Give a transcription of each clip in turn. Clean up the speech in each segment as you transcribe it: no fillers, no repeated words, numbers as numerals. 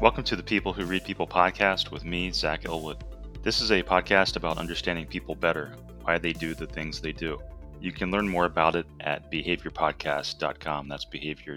Welcome to the People Who Read People podcast with me, Zach Elwood. This is a podcast about understanding people better, why they do the things they do. You can learn more about it at behaviorpodcast.com. That's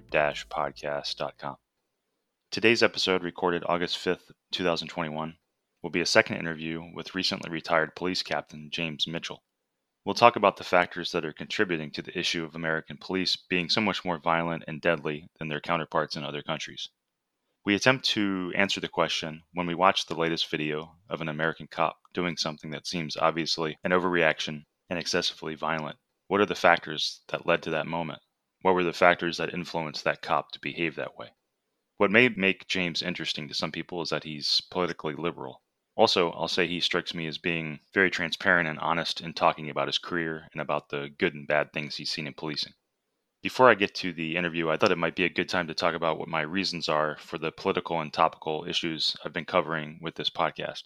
behavior-podcast.com. Today's episode, recorded August 5th, 2021, will be a second interview with recently retired police captain James Mitchell. We'll talk about the factors that are contributing to the issue of American police being so much more violent and deadly than their counterparts in other countries. We attempt to answer the question when we watch the latest video of an American cop doing something that seems obviously an overreaction and excessively violent. What are the factors that led to that moment? What were the factors that influenced that cop to behave that way? What may make James interesting to some people is that he's politically liberal. Also, I'll say he strikes me as being very transparent and honest in talking about his career and about the good and bad things he's seen in policing. Before I get to the interview, I thought it might be a good time to talk about what my reasons are for the political and topical issues I've been covering with this podcast.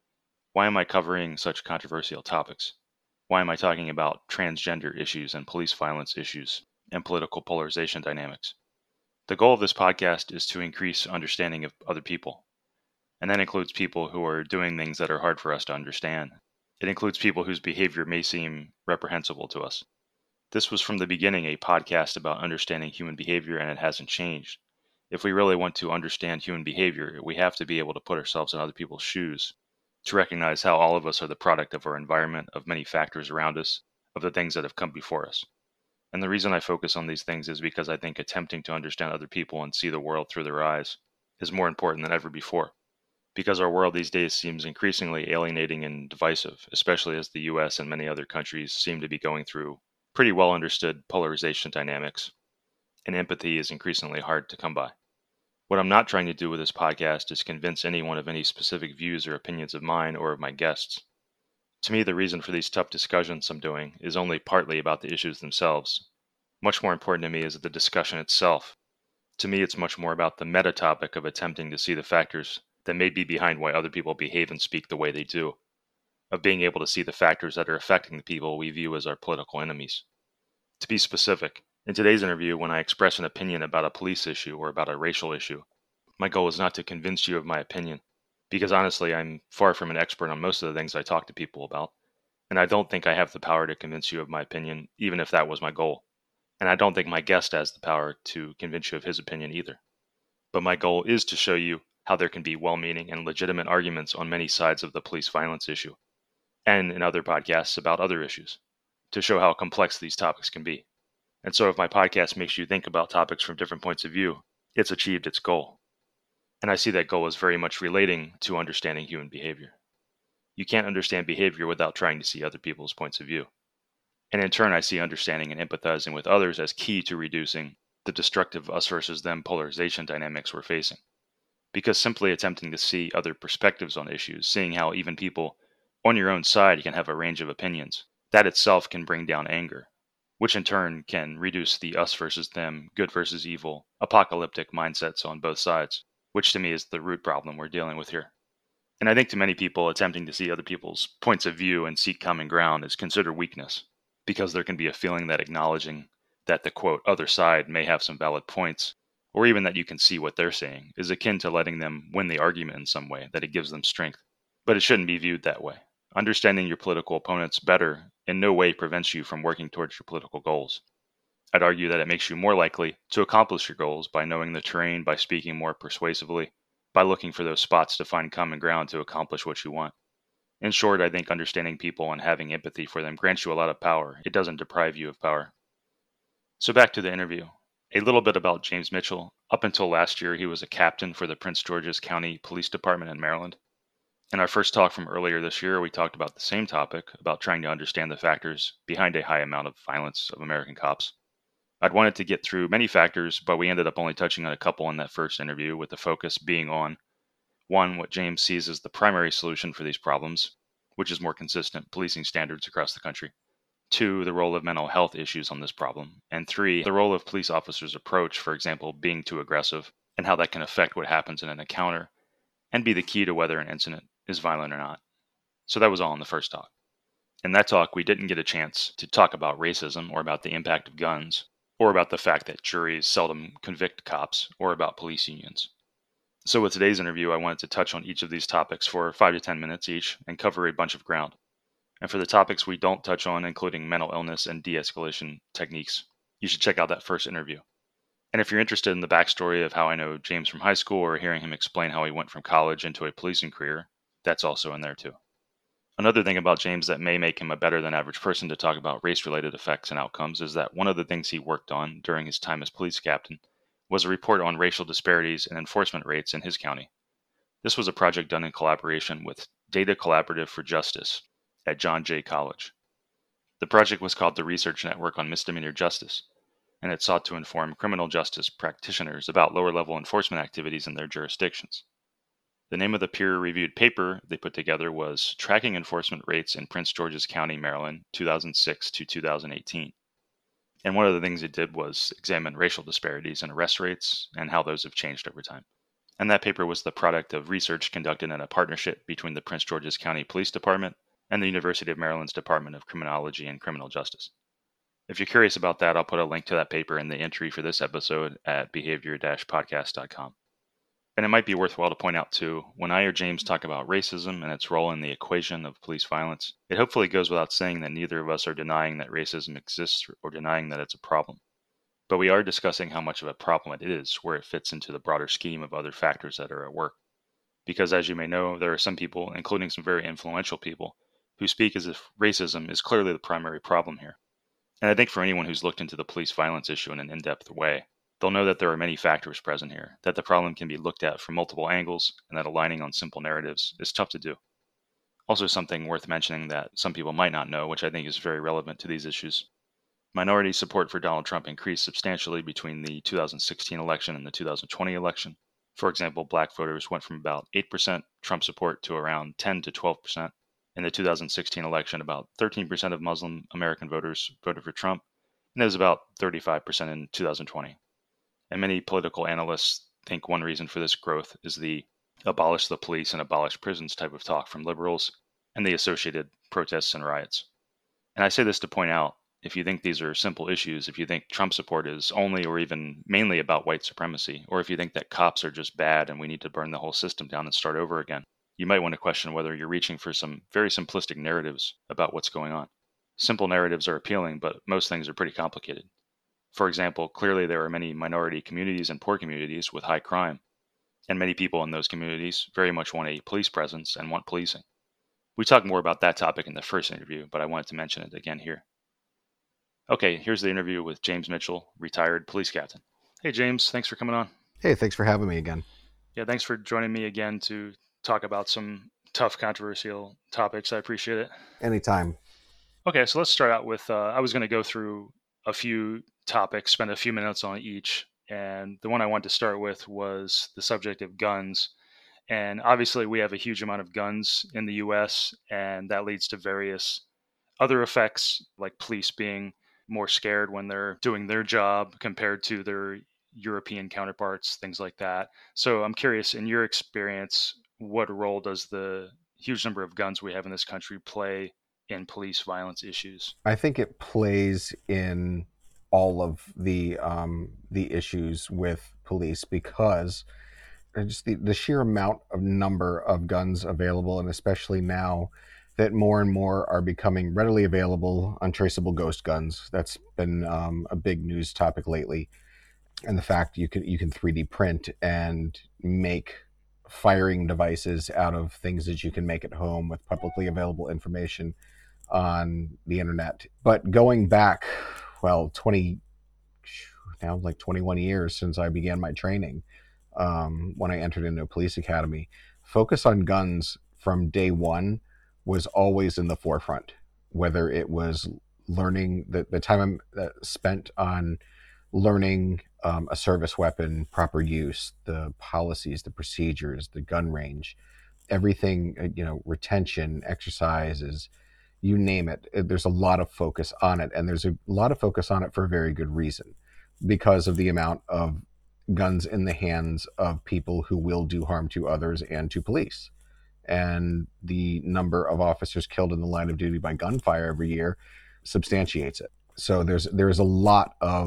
Why am I covering such controversial topics? Why am I talking about transgender issues and police violence issues and political polarization dynamics? The goal of this podcast is to increase understanding of other people. And that includes people who are doing things that are hard for us to understand. It includes people whose behavior may seem reprehensible to us. This was from the beginning a podcast about understanding human behavior, and it hasn't changed. If we really want to understand human behavior, we have to be able to put ourselves in other people's shoes, to recognize how all of us are the product of our environment, of many factors around us, of the things that have come before us. And the reason I focus on these things is because I think attempting to understand other people and see the world through their eyes is more important than ever before. Because our world these days seems increasingly alienating and divisive, especially as the US and many other countries seem to be going through pretty well understood polarization dynamics, and empathy is increasingly hard to come by. What I'm not trying to do with this podcast is convince anyone of any specific views or opinions of mine or of my guests. To me, the reason for these tough discussions I'm doing is only partly about the issues themselves. Much more important to me is the discussion itself. To me, it's much more about the meta topic of attempting to see the factors that may be behind why other people behave and speak the way they do, of being able to see the factors that are affecting the people we view as our political enemies. To be specific, in today's interview, when I express an opinion about a police issue or about a racial issue, my goal is not to convince you of my opinion, because honestly, I'm far from an expert on most of the things I talk to people about, and I don't think I have the power to convince you of my opinion, even if that was my goal. And I don't think my guest has the power to convince you of his opinion either. But my goal is to show you how there can be well-meaning and legitimate arguments on many sides of the police violence issue, and in other podcasts about other issues, to show how complex these topics can be. And so if my podcast makes you think about topics from different points of view, it's achieved its goal. And I see that goal as very much relating to understanding human behavior. You can't understand behavior without trying to see other people's points of view. And in turn, I see understanding and empathizing with others as key to reducing the destructive us versus them polarization dynamics we're facing. Because simply attempting to see other perspectives on issues, seeing how even people on your own side can have a range of opinions, that itself can bring down anger, which in turn can reduce the us versus them, good versus evil, apocalyptic mindsets on both sides, which to me is the root problem we're dealing with here. And I think to many people, attempting to see other people's points of view and seek common ground is considered weakness, because there can be a feeling that acknowledging that the quote other side may have some valid points, or even that you can see what they're saying, is akin to letting them win the argument in some way, that it gives them strength. But it shouldn't be viewed that way. Understanding your political opponents better in no way prevents you from working towards your political goals. I'd argue that it makes you more likely to accomplish your goals by knowing the terrain, by speaking more persuasively, by looking for those spots to find common ground to accomplish what you want. In short, I think understanding people and having empathy for them grants you a lot of power. It doesn't deprive you of power. So back to the interview. A little bit about James Mitchell. Up until last year, he was a captain for the Prince George's County Police Department in Maryland. In our first talk from earlier this year, we talked about the same topic, about trying to understand the factors behind a high amount of violence of American cops. I'd wanted to get through many factors, but we ended up only touching on a couple in that first interview, with the focus being on, one, what James sees as the primary solution for these problems, which is more consistent policing standards across the country. Two, the role of mental health issues on this problem. And three, the role of police officers' approach, for example, being too aggressive, and how that can affect what happens in an encounter, and be the key to whether an incident is violent or not. So that was all in the first talk. In that talk, we didn't get a chance to talk about racism, or about the impact of guns, or about the fact that juries seldom convict cops, or about police unions. So with today's interview, I wanted to touch on each of these topics for 5 to 10 minutes each and cover a bunch of ground. And for the topics we don't touch on, including mental illness and de-escalation techniques, you should check out that first interview. And if you're interested in the backstory of how I know James from high school or hearing him explain how he went from college into a policing career, that's also in there too. Another thing about James that may make him a better than average person to talk about race-related effects and outcomes is that one of the things he worked on during his time as police captain was a report on racial disparities and enforcement rates in his county. This was a project done in collaboration with Data Collaborative for Justice at John Jay College. The project was called the Research Network on Misdemeanor Justice, and it sought to inform criminal justice practitioners about lower-level enforcement activities in their jurisdictions. The name of the peer-reviewed paper they put together was Tracking Enforcement Rates in Prince George's County, Maryland, 2006 to 2018. And one of the things it did was examine racial disparities in arrest rates and how those have changed over time. And that paper was the product of research conducted in a partnership between the Prince George's County Police Department and the University of Maryland's Department of Criminology and Criminal Justice. If you're curious about that, I'll put a link to that paper in the entry for this episode at behavior-podcast.com. And it might be worthwhile to point out too, when I or James talk about racism and its role in the equation of police violence, it hopefully goes without saying that neither of us are denying that racism exists or denying that it's a problem. But we are discussing how much of a problem it is, where it fits into the broader scheme of other factors that are at work. Because as you may know, there are some people, including some very influential people, who speak as if racism is clearly the primary problem here. And I think for anyone who's looked into the police violence issue in an in-depth way, they'll know that there are many factors present here, that the problem can be looked at from multiple angles, and that aligning on simple narratives is tough to do. Also, something worth mentioning that some people might not know, which I think is very relevant to these issues. Minority support for Donald Trump increased substantially between the 2016 election and the 2020 election. For example, black voters went from about 8% Trump support to around 10 to 12%. In the 2016 election, about 13% of Muslim American voters voted for Trump, and it was about 35% in 2020. And many political analysts think one reason for this growth is the abolish the police and abolish prisons type of talk from liberals and the associated protests and riots. And I say this to point out, if you think these are simple issues, if you think Trump support is only or even mainly about white supremacy, or if you think that cops are just bad and we need to burn the whole system down and start over again, you might want to question whether you're reaching for some very simplistic narratives about what's going on. Simple narratives are appealing, but most things are pretty complicated. For example, clearly there are many minority communities and poor communities with high crime, and many people in those communities very much want a police presence and want policing. We talked more about that topic in the first interview, but I wanted to mention it again here. Okay, here's the interview with James Mitchell, retired police captain. Hey James, thanks for coming on. Hey, thanks for having me again. Yeah, thanks for joining me again to talk about some tough, controversial topics. I appreciate it. Anytime. Okay, so let's start out with, I was going to go through a few topics, spend a few minutes on each. And the one I wanted to start with was the subject of guns. And obviously we have a huge amount of guns in the US, and that leads to various other effects, like police being more scared when they're doing their job compared to their European counterparts, things like that. So I'm curious, in your experience, what role does the huge number of guns we have in this country play in police violence issues? I think it plays in all of the issues with police, because just the sheer amount of number of guns available, and especially now that more and more are becoming readily available, untraceable ghost guns. That's been a big news topic lately. And the fact you can 3D print and make firing devices out of things that you can make at home with publicly available information on the internet. But going back, well, 21 years since I began my training, when I entered into a police academy, focus on guns from day one was always in the forefront. Whether it was learning, the time spent on learning a service weapon, proper use, the policies, the procedures, the gun range, everything, retention, exercises, you name it. There's a lot of focus on it, and there's a lot of focus on it for a very good reason, because of the amount of guns in the hands of people who will do harm to others and to police. And the number of officers killed in the line of duty by gunfire every year substantiates it. So there's a lot of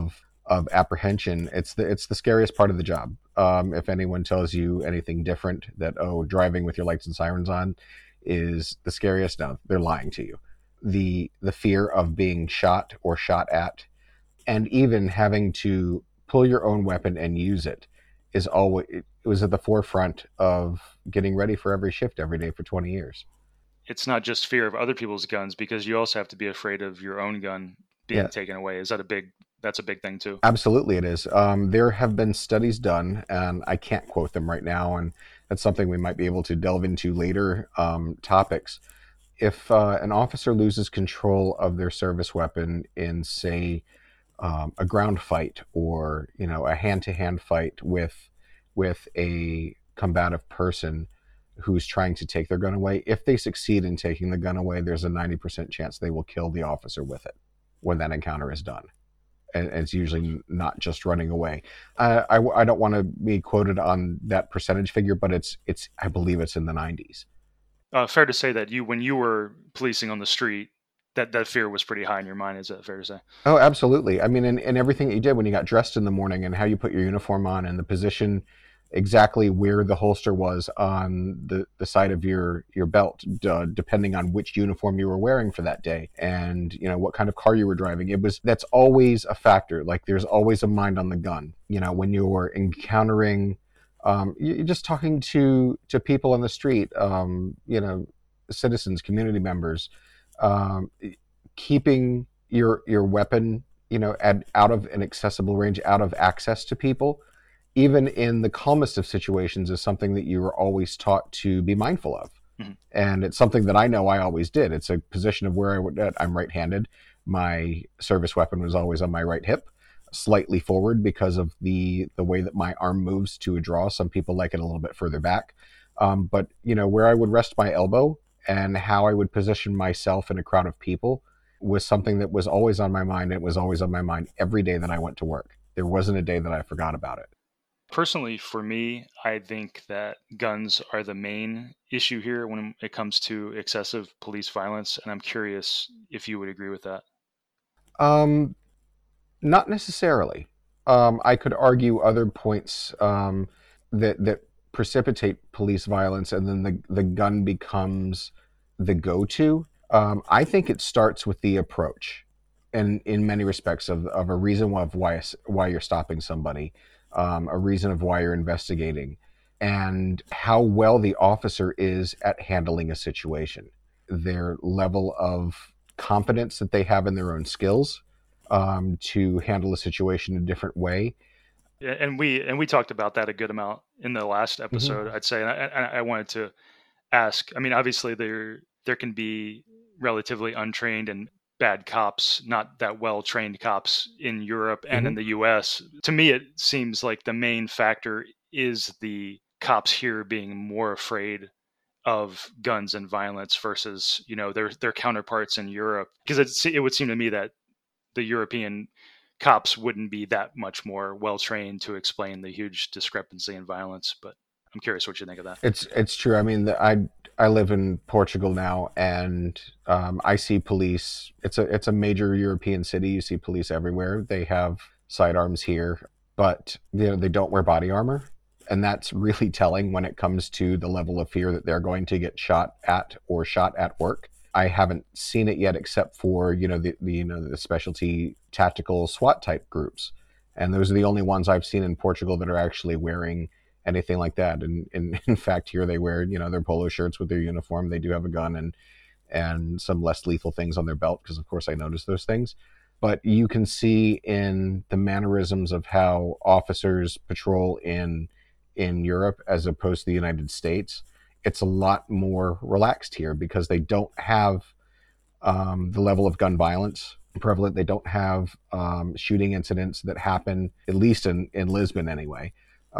of apprehension. It's the scariest part of the job. If anyone tells you anything different, that driving with your lights and sirens on is the scariest, no, they're lying to you. The fear of being shot or shot at, and even having to pull your own weapon and use it, it was at the forefront of getting ready for every shift every day for 20 years. It's not just fear of other people's guns, because you also have to be afraid of your own gun being taken away. That's a big thing too? Absolutely, it is. There have been studies done, and I can't quote them right now, and that's something we might be able to delve into later topics. If an officer loses control of their service weapon in, say, a ground fight, or a hand-to-hand fight with a combative person who's trying to take their gun away, if they succeed in taking the gun away, there's a 90% chance they will kill the officer with it when that encounter is done. And it's usually not just running away. I don't want to be quoted on that percentage figure, but it's I believe it's in the 90s. Fair to say that when you were policing on the street, that fear was pretty high in your mind. Is that fair to say? Oh, absolutely. I mean, and everything that you did when you got dressed in the morning, and how you put your uniform on, and the position, exactly where the holster was on the side of your belt, depending on which uniform you were wearing for that day, and what kind of car you were driving. That's always a factor. Like, there's always a mind on the gun. When you're encountering, you're just talking to people on the street, citizens, community members, keeping your weapon, out of an accessible range, out of access to people, even in the calmest of situations, is something that you are always taught to be mindful of. Mm-hmm. And it's something that I know I always did. It's a position of where I'm right-handed. My service weapon was always on my right hip, slightly forward because of the way that my arm moves to a draw. Some people like it a little bit further back. But where I would rest my elbow and how I would position myself in a crowd of people was something that was always on my mind. It was always on my mind every day that I went to work. There wasn't a day that I forgot about it. Personally, for me, I think that guns are the main issue here when it comes to excessive police violence, and I'm curious if you would agree with that. Not necessarily. I could argue other points that precipitate police violence, and then the gun becomes the go-to. I think it starts with the approach, and in many respects of a reason of why you're stopping somebody. A reason of why you're investigating, and how well the officer is at handling a situation, their level of confidence that they have in their own skills, to handle a situation a different way. Yeah, and we talked about that a good amount in the last episode. Mm-hmm. I'd say, and I wanted to ask. I mean, obviously there can be relatively untrained and bad cops, not that well trained cops in Europe and in the US. To me, it seems like the main factor is the cops here being more afraid of guns and violence versus, their counterparts in Europe. Because it would seem to me that the European cops wouldn't be that much more well trained to explain the huge discrepancy in violence. But I'm curious what you think of that. It's true. I mean, I live in Portugal now, and I see police. It's a major European city. You see police everywhere. They have sidearms here, but they don't wear body armor, and that's really telling when it comes to the level of fear that they're going to get shot at or shot at work. I haven't seen it yet, except for the specialty tactical SWAT type groups, and those are the only ones I've seen in Portugal that are actually wearing anything like that. And in fact, here they wear their polo shirts with their uniform. They do have a gun and some less lethal things on their belt, because of course I notice those things. But you can see in the mannerisms of how officers patrol in Europe as opposed to the United States, it's a lot more relaxed here, because they don't have the level of gun violence prevalent. They don't have shooting incidents that happen, at least in Lisbon anyway,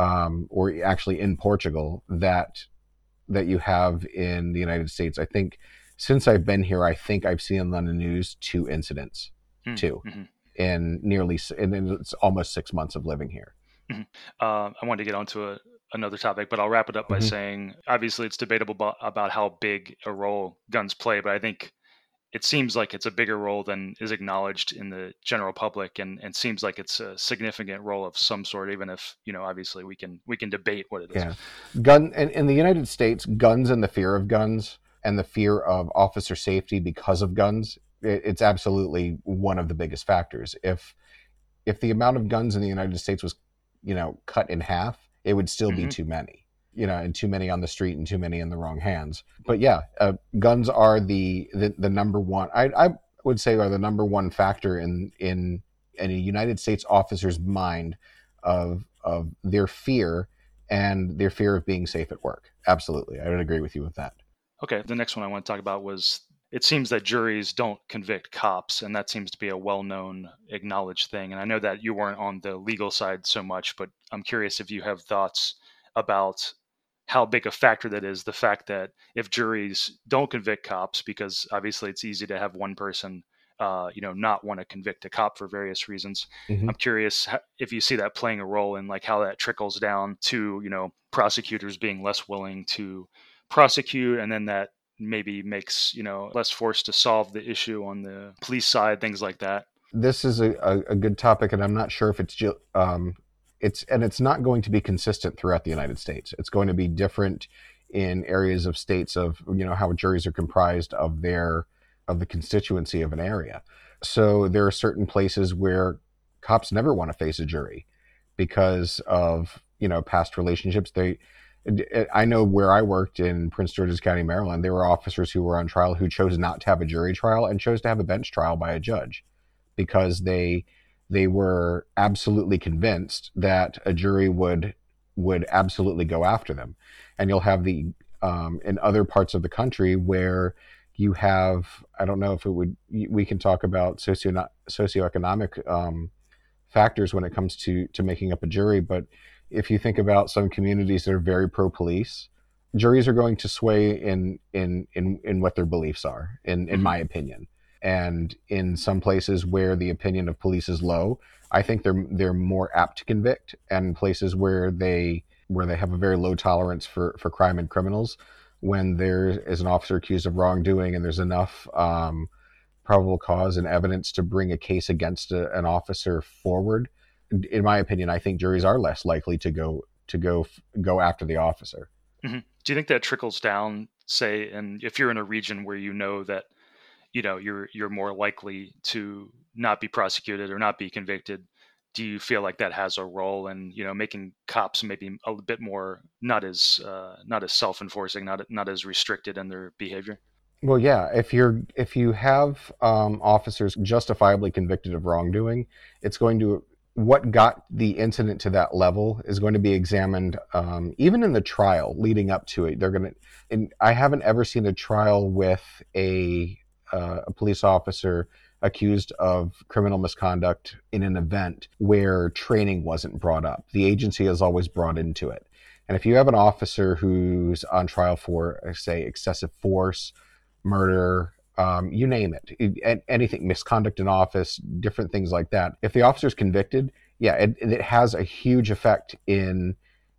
or actually in Portugal, that you have in the United States. I think since I've been here, I think I've seen on the news 2 incidents, mm-hmm. in it's almost 6 months of living here. Mm-hmm. I wanted to get onto another topic, but I'll wrap it up by saying, obviously it's debatable about how big a role guns play, but I think it seems like it's a bigger role than is acknowledged in the general public, and seems like it's a significant role of some sort, even if, obviously we can debate what it is. Yeah. Gun in the United States, guns and the fear of guns and the fear of officer safety because of guns, it's absolutely one of the biggest factors. If the amount of guns in the United States was, cut in half, it would still be too many, and too many on the street and too many in the wrong hands. But yeah, guns are the number one. I would say are the number one factor in a United States officer's mind of their fear and their fear of being safe at work. Absolutely, I would agree with you with that. Okay, the next one I want to talk about was, it seems that juries don't convict cops, and that seems to be a well-known, acknowledged thing. And I know that you weren't on the legal side so much, but I'm curious if you have thoughts about how big a factor that is, the fact that if juries don't convict cops, because obviously it's easy to have one person not want to convict a cop for various reasons. Mm-hmm. I'm curious if you see that playing a role in like how that trickles down to, prosecutors being less willing to prosecute, and then that maybe makes, less forced to solve the issue on the police side, things like that. This is a good topic, and I'm not sure if it's not going to be consistent throughout the United States. It's going to be different in areas of states of, how juries are comprised of the constituency of an area. So there are certain places where cops never want to face a jury because of, past relationships. I know where I worked in Prince George's County, Maryland, there were officers who were on trial who chose not to have a jury trial and chose to have a bench trial by a judge because they were absolutely convinced that a jury would absolutely go after them. And you'll have in other parts of the country where you have, I don't know if we can talk about socioeconomic factors when it comes to making up a jury, but if you think about some communities that are very pro-police, juries are going to sway in what their beliefs are, in my opinion. And in some places where the opinion of police is low, I think they're more apt to convict. And places where they have a very low tolerance for crime and criminals, when there is an officer accused of wrongdoing and there's enough probable cause and evidence to bring a case against an officer forward, in my opinion, I think juries are less likely to go after the officer. Mm-hmm. Do you think that trickles down, say, and if you're in a region where that you're more likely to not be prosecuted or not be convicted, do you feel like that has a role in making cops maybe a bit more not as self-enforcing, not as restricted in their behavior? Well, yeah. If you have officers justifiably convicted of wrongdoing, it's going to, what got the incident to that level is going to be examined, even in the trial leading up to it. And I haven't ever seen a trial with a police officer accused of criminal misconduct in an event where training wasn't brought up. The agency is always brought into it. And if you have an officer who's on trial for, say, excessive force, murder, you name it, anything, misconduct in office, different things like that. If the officer's convicted, yeah, it has a huge effect in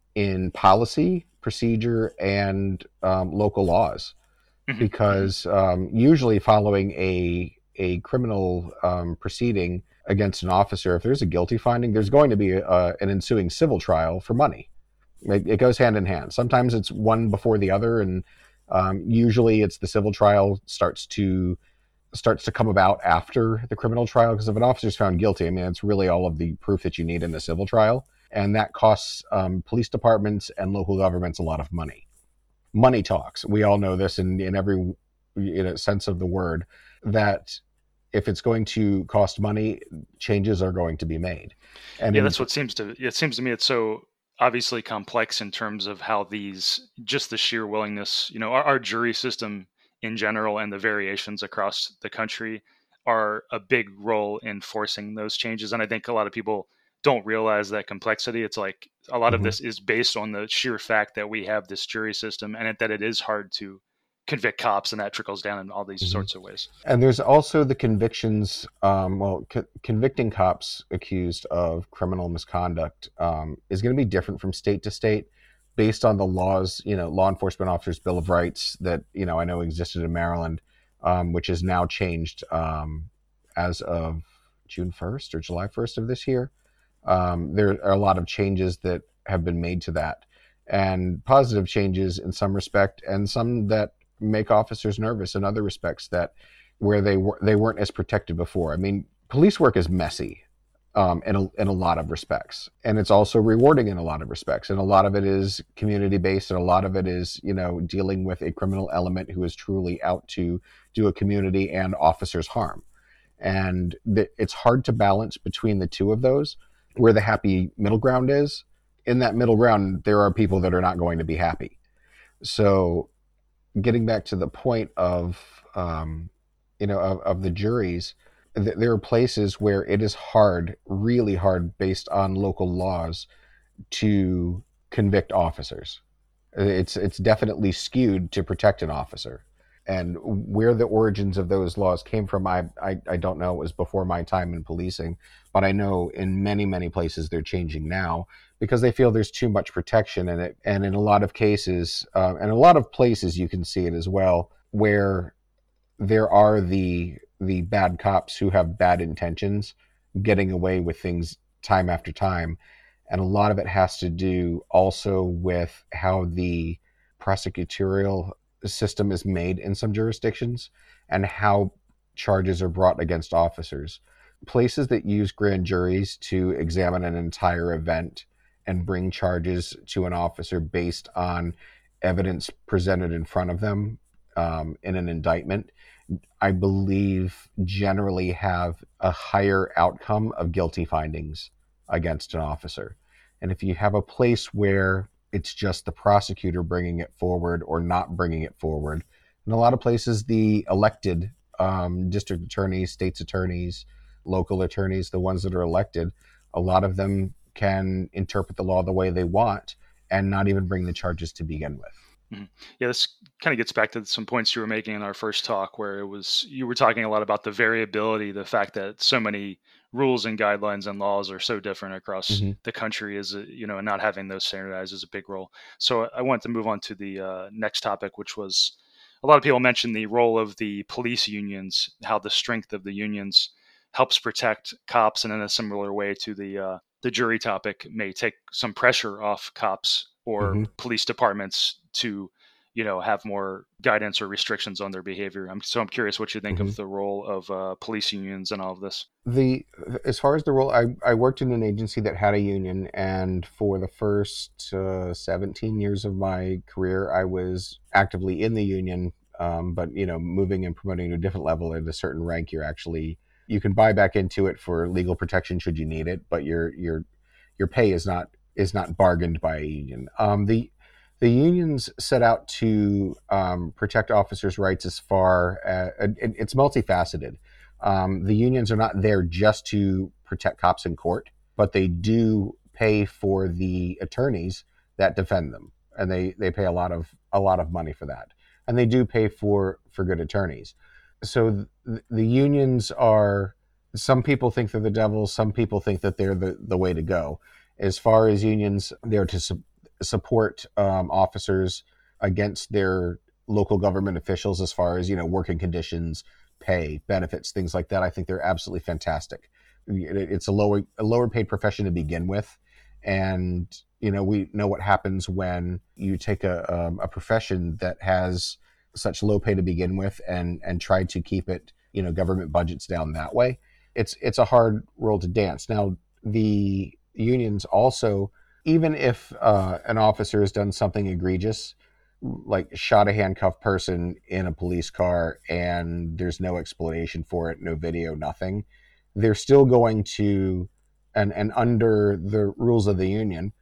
policy, procedure, and local laws, because usually following a criminal proceeding against an officer, if there's a guilty finding, there's going to be an ensuing civil trial for money. It goes hand in hand. Sometimes it's one before the other, and usually it's the civil trial starts to come about after the criminal trial, because if an officer is found guilty, I mean, it's really all of the proof that you need in a civil trial, and that costs police departments and local governments a lot of money. Money talks. We all know this in every sense of the word, that if it's going to cost money, changes are going to be made. And that's what it seems to me it's so obviously complex in terms of how just the sheer willingness, our jury system in general and the variations across the country are a big role in forcing those changes. And I think a lot of people don't realize that complexity. It's like a lot of this is based on the sheer fact that we have this jury system, and that it is hard to convict cops, and that trickles down in all these sorts of ways. And there's also the convictions. Convicting cops accused of criminal misconduct is going to be different from state to state based on the laws. Law Enforcement Officers Bill of Rights that I know existed in Maryland. which is now changed as of June 1st or July 1st of this year. There are a lot of changes that have been made to that, and positive changes in some respect, and some that make officers nervous in other respects, that where they weren't as protected before. I mean, police work is messy in a lot of respects, and it's also rewarding in a lot of respects, and a lot of it is community based, and a lot of it is, you know, dealing with a criminal element who is truly out to do a community and officers harm, and it's hard to balance between the two of those. Where the happy middle ground is, in that middle ground there are people that are not going to be happy. So getting back to the point of of the juries, there are places where it is hard, really hard, based on local laws, to convict officers. It's definitely skewed to protect an officer. And where the origins of those laws came from, I don't know. It was before my time in policing, but I know in many, many places they're changing now because they feel there's too much protection in it. And in a lot of cases, and a lot of places, you can see it as well, where there are the bad cops who have bad intentions getting away with things time after time. And a lot of it has to do also with how the prosecutorial system is made in some jurisdictions and how charges are brought against officers. Places that use grand juries to examine an entire event and bring charges to an officer based on evidence presented in front of them in an indictment, I believe generally have a higher outcome of guilty findings against an officer. And if you have a place where it's just the prosecutor bringing it forward or not bringing it forward, in a lot of places, the elected district attorneys, state's attorneys, local attorneys, the ones that are elected, a lot of them can interpret the law the way they want and not even bring the charges to begin with. Mm-hmm. Yeah, this kind of gets back to some points you were making in our first talk, where you were talking a lot about the variability, the fact that so many rules and guidelines and laws are so different across the country, and not having those standardized is a big role. So I wanted to move on to the next topic, which was a lot of people mentioned the role of the police unions, how the strength of the unions helps protect cops, and in a similar way to the jury topic, may take some pressure off cops or police departments to, have more guidance or restrictions on their behavior. I'm curious what you think of the role of police unions and all of this. As far as the role, I worked in an agency that had a union, and for the first 17 years of my career, I was actively in the union. But moving and promoting to a different level at a certain rank, you can buy back into it for legal protection should you need it, but your pay is not bargained by a union. The unions set out to protect officers' rights as far as it's multifaceted. The unions are not there just to protect cops in court, but they do pay for the attorneys that defend them, and they pay a lot of money for that, and they do pay for good attorneys. So the unions are. Some people think they're the devil. Some people think that they're the way to go. As far as unions, they're to support officers against their local government officials as far as working conditions, pay, benefits, things like that. I think they're absolutely fantastic. It's a lower paid profession to begin with, and we know what happens when you take a profession that has such low pay to begin with and try to keep it government budgets down that way. It's a hard role to dance. Now the unions also, even if an officer has done something egregious, like shot a handcuffed person in a police car and there's no explanation for it, no video, nothing, they're still going to, and under the rules of the union,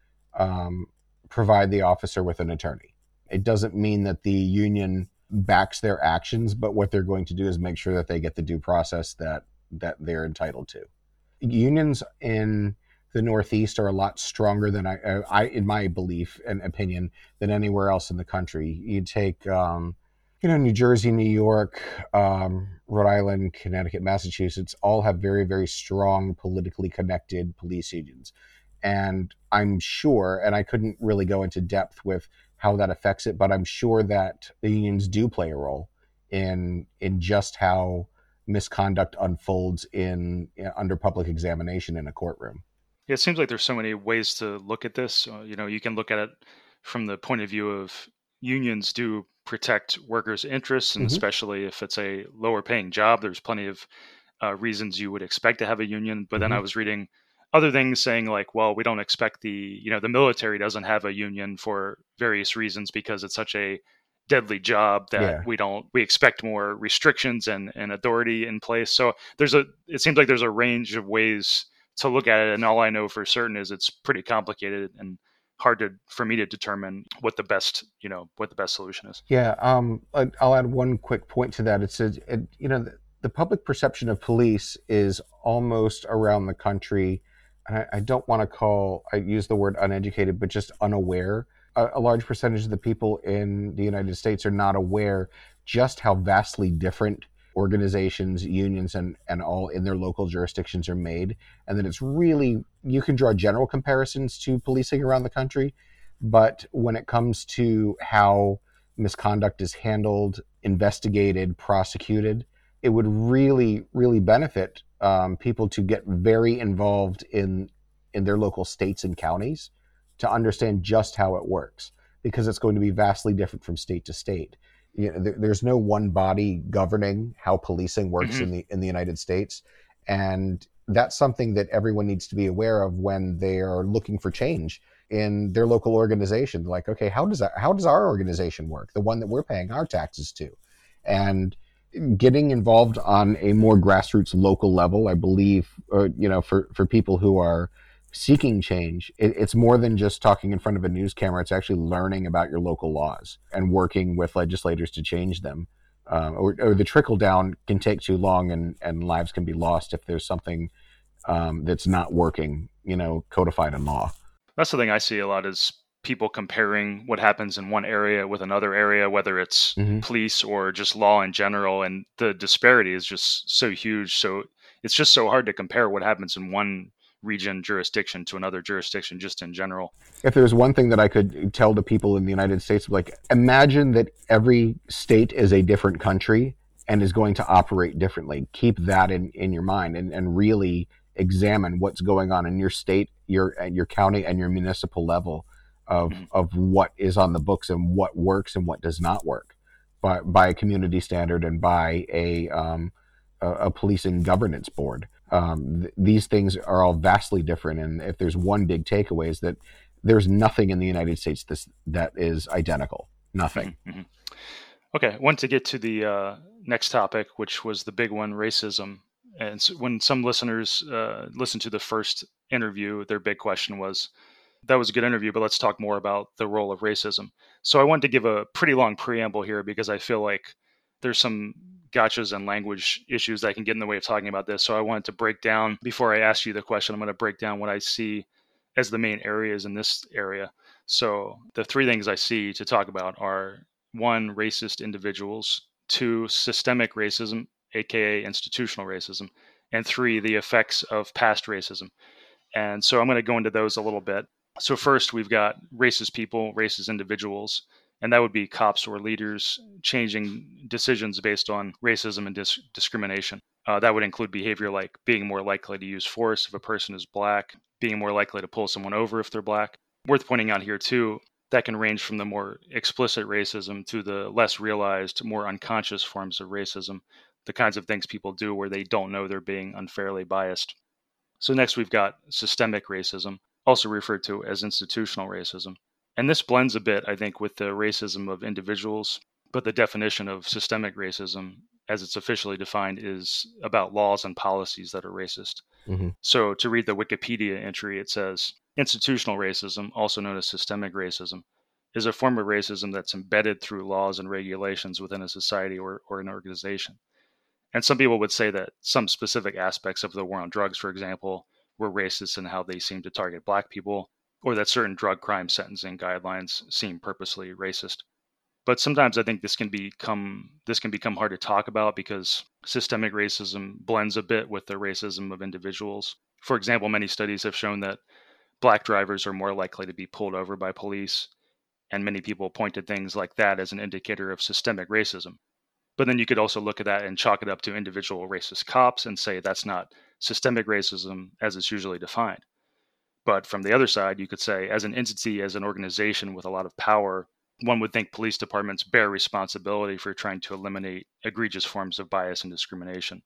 provide the officer with an attorney. It doesn't mean that the union backs their actions, but what they're going to do is make sure that they get the due process that they're entitled to. Unions in the Northeast are a lot stronger than I in my belief and opinion, than anywhere else in the country. You take, New Jersey, New York, Rhode Island, Connecticut, Massachusetts, all have very, very strong politically connected police unions. And I'm sure, and I couldn't really go into depth with how that affects it, but I'm sure that the unions do play a role in just how misconduct unfolds in under public examination in a courtroom. Yeah, it seems like there's so many ways to look at this. You can look at it from the point of view of unions do protect workers' interests, and Hmm. especially if it's a lower paying job, there's plenty of reasons you would expect to have a union. But then I Hmm. was reading other things saying like, well, we don't expect the military doesn't have a union for various reasons because it's such a deadly job that Yeah. we expect more restrictions and authority in place. So it seems like there's a range of ways to look at it, and all I know for certain is it's pretty complicated and hard for me to determine what the best solution is. Yeah, I'll add one quick point to that. The public perception of police is almost around the country, and I don't want to I use the word uneducated, but just unaware. A large percentage of the people in the United States are not aware just how vastly different organizations, unions, and all in their local jurisdictions are made, and that it's really, you can draw general comparisons to policing around the country, but when it comes to how misconduct is handled, investigated, prosecuted, it would really, really benefit people to get very involved in their local states and counties to understand just how it works, because it's going to be vastly different from state to state. There's no one body governing how policing works Hmm. in the United States, and that's something that everyone needs to be aware of when they are looking for change in their local organization. Like, okay, how does our organization work, the one that we're paying our taxes to? And getting involved on a more grassroots local level, I believe, for people who are seeking change, it's more than just talking in front of a news camera. It's actually learning about your local laws and working with legislators to change them. Or the trickle down can take too long, and lives can be lost if there's something that's not working, codified in law. That's the thing I see a lot is people comparing what happens in one area with another area, whether it's Hmm. police or just law in general, and the disparity is just so huge. So it's just so hard to compare what happens in one region jurisdiction to another jurisdiction just in general. If there's one thing that I could tell to people in the United States, like, imagine that every state is a different country and is going to operate differently. Keep that in your mind, and really examine what's going on in your state, your county, and your municipal level Mhm. of what is on the books and what works and what does not work by a community standard and by a policing governance board. These things are all vastly different, and if there's one big takeaway is that there's nothing in the United States that is identical. Nothing. Mhm. Mhm. Okay, I want to get to the next topic, which was the big one, racism. And so when some listeners listened to the first interview, their big question was, that was a good interview, but let's talk more about the role of racism. So I wanted to give a pretty long preamble here because I feel like there's some gotchas and language issues that can get in the way of talking about this. So I wanted to break down, before I ask you the question, I'm going to break down what I see as the main areas in this area. So the three things I see to talk about are: one, racist individuals; two, systemic racism, aka institutional racism; and three, the effects of past racism. And so I'm going to go into those a little bit. So first, we've got racist people, racist individuals, and that would be cops or leaders changing decisions based on racism and discrimination. That would include behavior like being more likely to use force if a person is black, being more likely to pull someone over if they're black. Worth pointing out here too, that can range from the more explicit racism to the less realized, more unconscious forms of racism, the kinds of things people do where they don't know they're being unfairly biased. So next we've got systemic racism, also referred to as institutional racism. And this blends a bit, I think, with the racism of individuals, but the definition of systemic racism, as it's officially defined, is about laws and policies that are racist. Hmm. So to read the Wikipedia entry, it says institutional racism, also known as systemic racism, is a form of racism that's embedded through laws and regulations within a society or an organization. And some people would say that some specific aspects of the war on drugs, for example, were racist in how they seemed to target black people, or that certain drug crime sentencing guidelines seem purposely racist. But sometimes I think this can become hard to talk about because systemic racism blends a bit with the racism of individuals. For example, many studies have shown that black drivers are more likely to be pulled over by police, and many people point to things like that as an indicator of systemic racism. But then you could also look at that and chalk it up to individual racist cops and say that's not systemic racism as it's usually defined. But from the other side, you could say, as an entity, as an organization with a lot of power, one would think police departments bear responsibility for trying to eliminate egregious forms of bias and discrimination.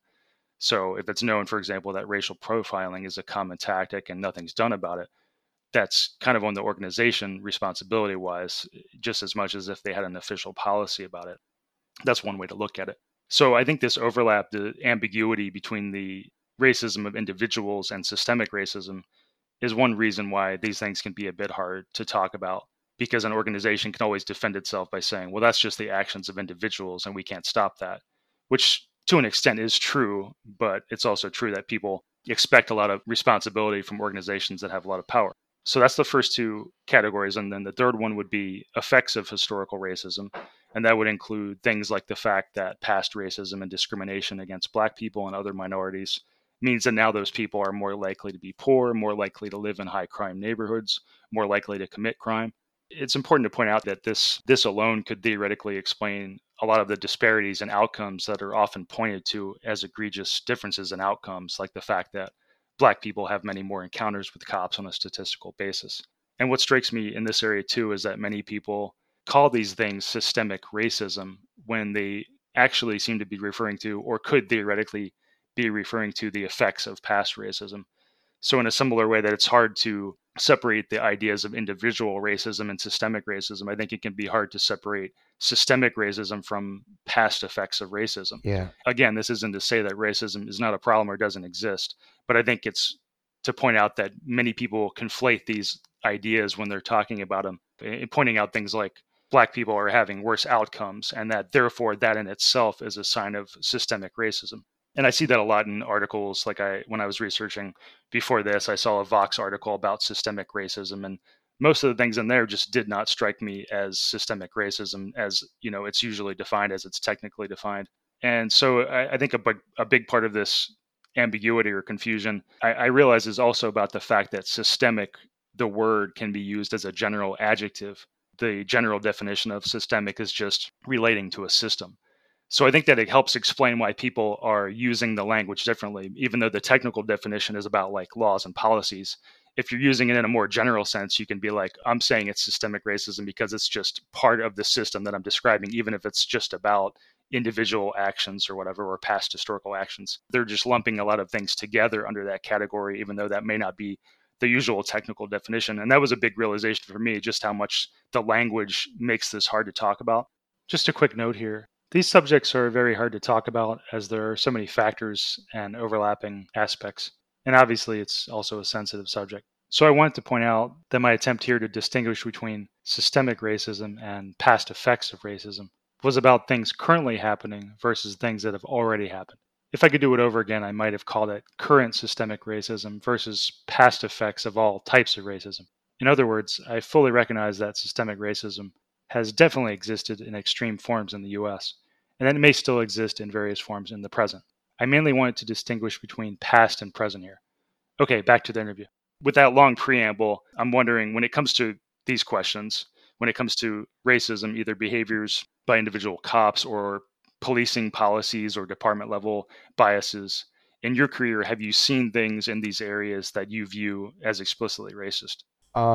So if it's known, for example, that racial profiling is a common tactic and nothing's done about it, that's kind of on the organization responsibility wise, just as much as if they had an official policy about it. That's one way to look at it. So I think this overlap, the ambiguity between the racism of individuals and systemic racism, is one reason why these things can be a bit hard to talk about, because an organization can always defend itself by saying, well, that's just the actions of individuals and we can't stop that, which to an extent is true, but it's also true that people expect a lot of responsibility from organizations that have a lot of power. So that's the first two categories. And then the third one would be effects of historical racism. And that would include things like the fact that past racism and discrimination against Black people and other minorities means that now those people are more likely to be poor, more likely to live in high crime neighborhoods, more likely to commit crime. It's important to point out that this alone could theoretically explain a lot of the disparities in outcomes that are often pointed to as egregious differences in outcomes, like the fact that Black people have many more encounters with cops on a statistical basis. And what strikes me in this area too is that many people call these things systemic racism when they actually seem to be referring to, or could theoretically be referring to, the effects of past racism. So in a similar way that it's hard to separate the ideas of individual racism and systemic racism, I think it can be hard to separate systemic racism from past effects of racism. Yeah. Again, this isn't to say that racism is not a problem or doesn't exist, but I think it's to point out that many people conflate these ideas when they're talking about them, pointing out things like Black people are having worse outcomes, and that therefore that in itself is a sign of systemic racism. And I see that a lot in articles. Like when I was researching before this, I saw a Vox article about systemic racism, and most of the things in there just did not strike me as systemic racism, as it's usually defined as it's technically defined. And so I think a big part of this ambiguity or confusion, I realize, is also about the fact that systemic, the word, can be used as a general adjective. The general definition of systemic is just relating to a system. So I think that it helps explain why people are using the language differently, even though the technical definition is about like laws and policies. If you're using it in a more general sense, you can be like, I'm saying it's systemic racism because it's just part of the system that I'm describing, even if it's just about individual actions or whatever, or past historical actions. They're just lumping a lot of things together under that category, even though that may not be the usual technical definition. And that was a big realization for me, just how much the language makes this hard to talk about. Just a quick note here. These subjects are very hard to talk about as there are so many factors and overlapping aspects. And obviously, it's also a sensitive subject. So I wanted to point out that my attempt here to distinguish between systemic racism and past effects of racism was about things currently happening versus things that have already happened. If I could do it over again, I might have called it current systemic racism versus past effects of all types of racism. In other words, I fully recognize that systemic racism has definitely existed in extreme forms in the US, and that it may still exist in various forms in the present. I mainly wanted to distinguish between past and present here. Okay, back to the interview. With that long preamble, I'm wondering, when it comes to these questions, when it comes to racism, either behaviors by individual cops or policing policies or department level biases, in your career, have you seen things in these areas that you view as explicitly racist?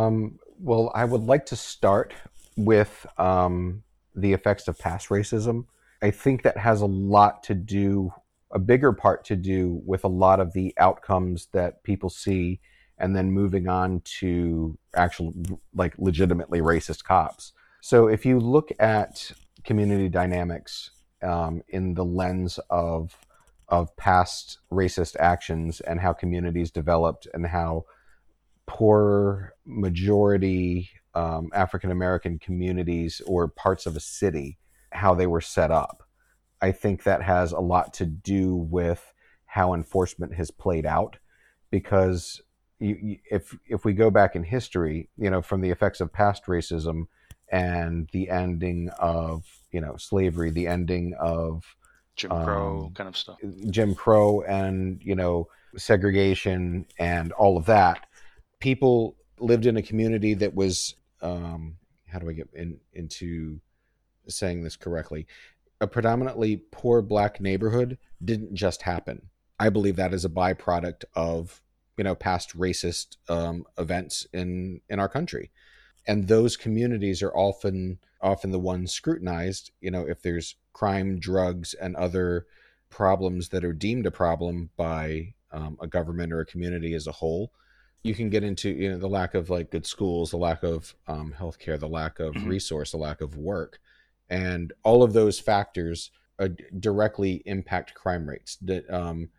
Well, I would like to start with the effects of past racism. I think that has a bigger part to do with a lot of the outcomes that people see, and then moving on to actual, like, legitimately racist cops. So if you look at community dynamics in the lens of past racist actions and how communities developed and how poor majority African American communities or parts of a city, how they were set up, I think that has a lot to do with how enforcement has played out. Because if we go back in history, from the effects of past racism and the ending of slavery, the ending of Jim Crow kind of stuff, Jim Crow, and segregation and all of that, people lived in a community that was how do I get into saying this correctly? a predominantly poor black neighborhood didn't just happen. I believe that is a byproduct of, past racist events in our country. And those communities are often the ones scrutinized. If there's crime, drugs, and other problems that are deemed a problem by a government or a community as a whole, you can get into the lack of like good schools, the lack of healthcare, the lack of Mm-hmm. resource, the lack of work, and all of those factors directly impact crime rates. That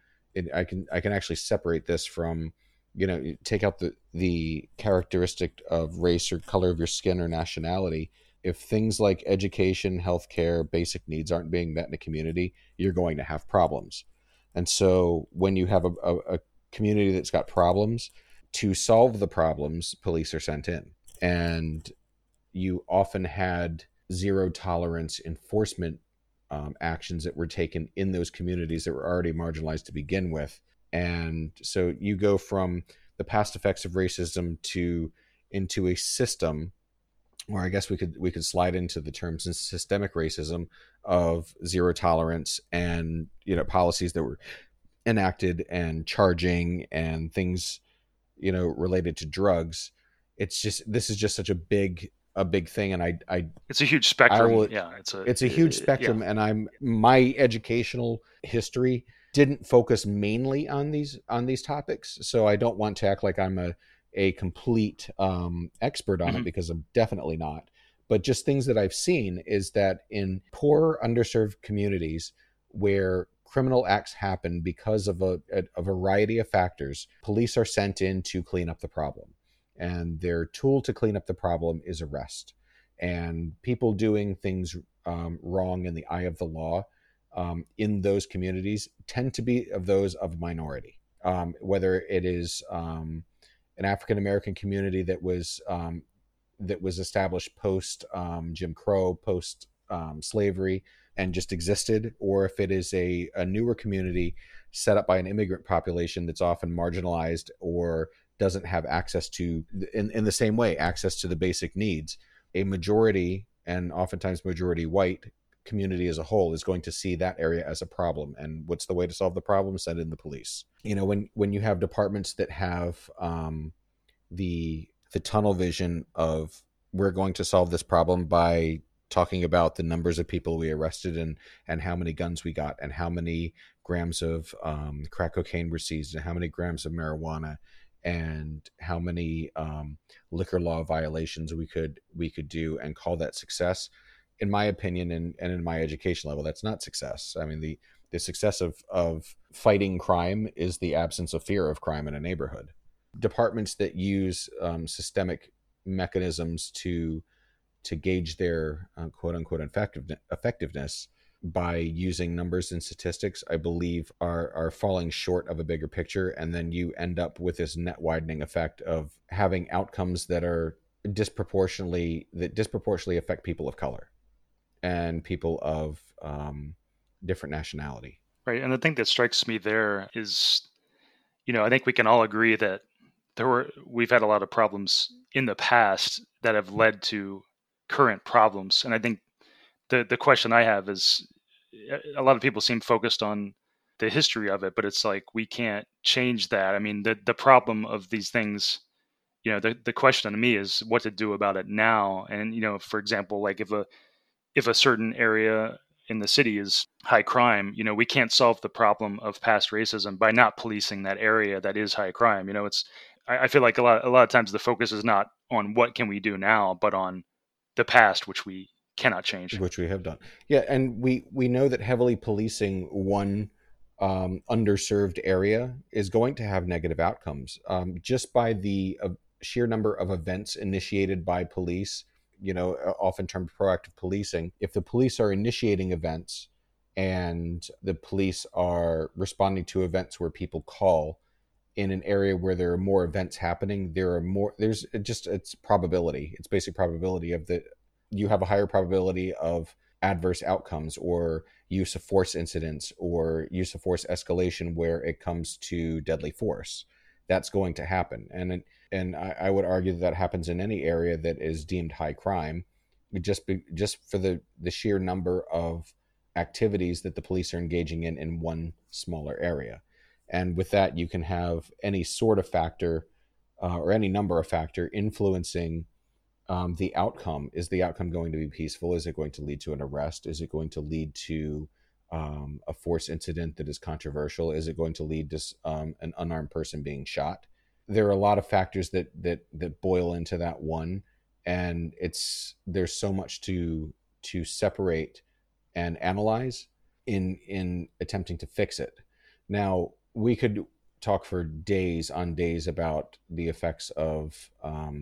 I can actually separate this from, take out the characteristic of race or color of your skin or nationality. If things like education, healthcare, basic needs aren't being met in a community, you're going to have problems. And so when you have a community that's got problems, to solve the problems, police are sent in. And you often had zero tolerance enforcement actions that were taken in those communities that were already marginalized to begin with. And so you go from the past effects of racism to into a system, or I guess we could slide into the terms in systemic racism of zero tolerance, and policies that were enacted, and charging, and things related to drugs. This is just such a big thing, and It's a huge I spectrum. will. Yeah, It's a huge yeah. spectrum, and my educational history didn't focus mainly on these topics, so I don't want to act like I'm a complete expert on it, Mm-hmm. because I'm definitely not. But just things that I've seen is that in poor, underserved communities where criminal acts happen because of a variety of factors, police are sent in to clean up the problem, and their tool to clean up the problem is arrest. And people doing things wrong in the eye of the law in those communities tend to be of those of minority. Whether it is an African American community that was established post Jim Crow, post slavery, and just existed, or if it is a newer community set up by an immigrant population that's often marginalized or doesn't have access to, in the same way, access to the basic needs. A majority, and oftentimes majority white community as a whole, is going to see that area as a problem. And what's the way to solve the problem? Send in the police. When you have departments that have the tunnel vision of, we're going to solve this problem by talking about the numbers of people we arrested, and how many guns we got, and how many grams of crack cocaine were seized, and how many grams of marijuana, and how many liquor law violations we could do, and call that success. In my opinion, and in my education level, that's not success. I mean, the success of fighting crime is the absence of fear of crime in a neighborhood. Departments that use systemic mechanisms to gauge their quote unquote effectiveness by using numbers and statistics, I believe are falling short of a bigger picture. And then you end up with this net widening effect of having outcomes that disproportionately affect people of color and people of different nationality. Right. And the thing that strikes me there is, I think we can all agree that we've had a lot of problems in the past that have led to current problems. And I think the question I have is, a lot of people seem focused on the history of it, but it's like, we can't change that. I mean, the problem of these things, the question to me is what to do about it now. And, for example, like if a certain area in the city is high crime, we can't solve the problem of past racism by not policing that area that is high crime. I feel like a lot of times the focus is not on what can we do now, but on the past, which we cannot change. Which we have done. Yeah, and we know that heavily policing one underserved area is going to have negative outcomes, just by the sheer number of events initiated by police. Often termed proactive policing. If the police are initiating events, and the police are responding to events where people call in an area where there are more events happening, it's probability. It's basic probability of the you have a higher probability of adverse outcomes, or use of force incidents, or use of force escalation where it comes to deadly force. That's going to happen. And I would argue that happens in any area that is deemed high crime, just for the sheer number of activities that the police are engaging in one smaller area. And with that, you can have any sort of factor or any number of factor influencing the outcome. Is the outcome going to be peaceful? Is it going to lead to an arrest? Is it going to lead to a force incident that is controversial? Is it going to lead to an unarmed person being shot? There are a lot of factors that boil into that one, and there's so much to separate and analyze in attempting to fix it. Now, we could talk for days on days about the effects of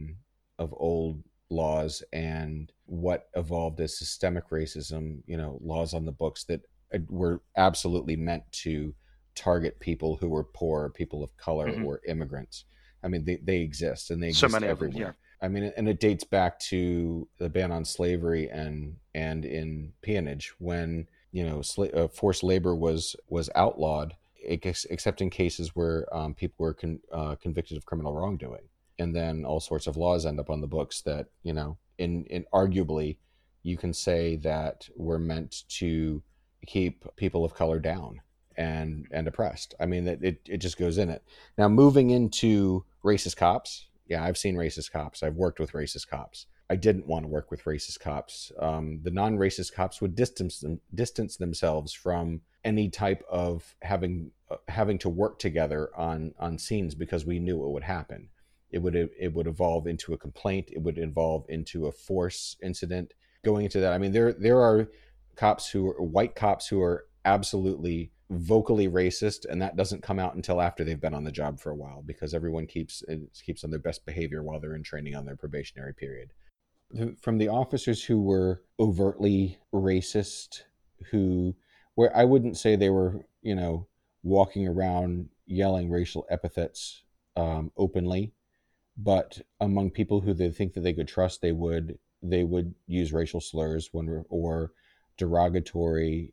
old laws and what evolved as systemic racism, laws on the books that were absolutely meant to target people who were poor, people of color, or immigrants. I mean, they exist, and they exist so many everywhere. Of them, yeah. I mean, and it dates back to the ban on slavery and in peonage, when forced labor was outlawed, except in cases where people were convicted of criminal wrongdoing. And then all sorts of laws end up on the books that, in arguably, you can say that were meant to keep people of color down and oppressed. I mean, that it just goes in it. Now, moving into racist cops. Yeah, I've seen racist cops. I've worked with racist cops. I didn't want to work with racist cops. The non-racist cops would distance themselves from any type of having to work together on scenes, because we knew it would happen. It would evolve into a complaint. It would evolve into a force incident. Going into that, I mean, there are white cops who are absolutely vocally racist, and that doesn't come out until after they've been on the job for a while, because everyone keeps on their best behavior while they're in training on their probationary period. From the officers who were overtly racist, where I wouldn't say they were, walking around yelling racial epithets openly, but among people who they think that they could trust, they would use racial slurs or derogatory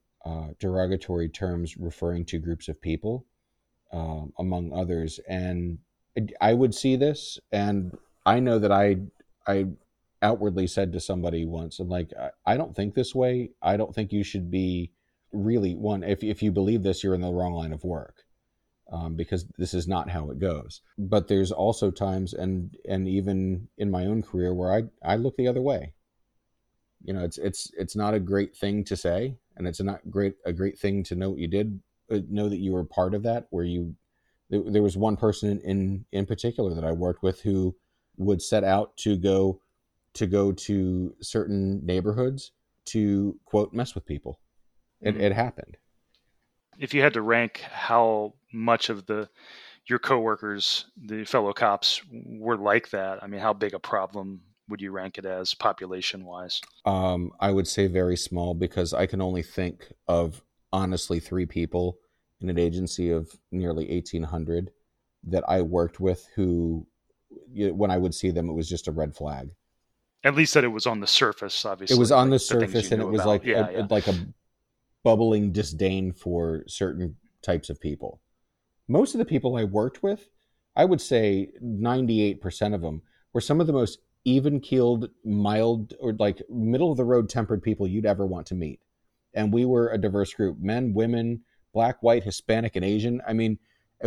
terms referring to groups of people, among others. And I would see this, and I know that I outwardly said to somebody once, I'm like, I don't think this way. I don't think you should be really one. If you believe this, you're in the wrong line of work. Because this is not how it goes. But there's also times, and even in my own career, where I look the other way. It's not a great thing to say, and it's not a great thing to know what you did, know that you were part of that. There was one person in particular that I worked with who would set out to go to certain neighborhoods to, quote, mess with people. It happened. If you had to rank how much of your coworkers, the fellow cops, were like that, I mean, how big a problem would you rank it as population-wise? I would say very small, because I can only think of, honestly, 3 people in an agency of nearly 1,800 that I worked with who, when I would see them, it was just a red flag. At least that it was on the surface, obviously. It was on the surface, and it was like a bubbling disdain for certain types of people. Most of the people I worked with, I would say 98% of them were some of the most even-keeled, mild, or like middle-of-the-road tempered people you'd ever want to meet. And we were a diverse group: men, women, black, white, Hispanic, and Asian. I mean, there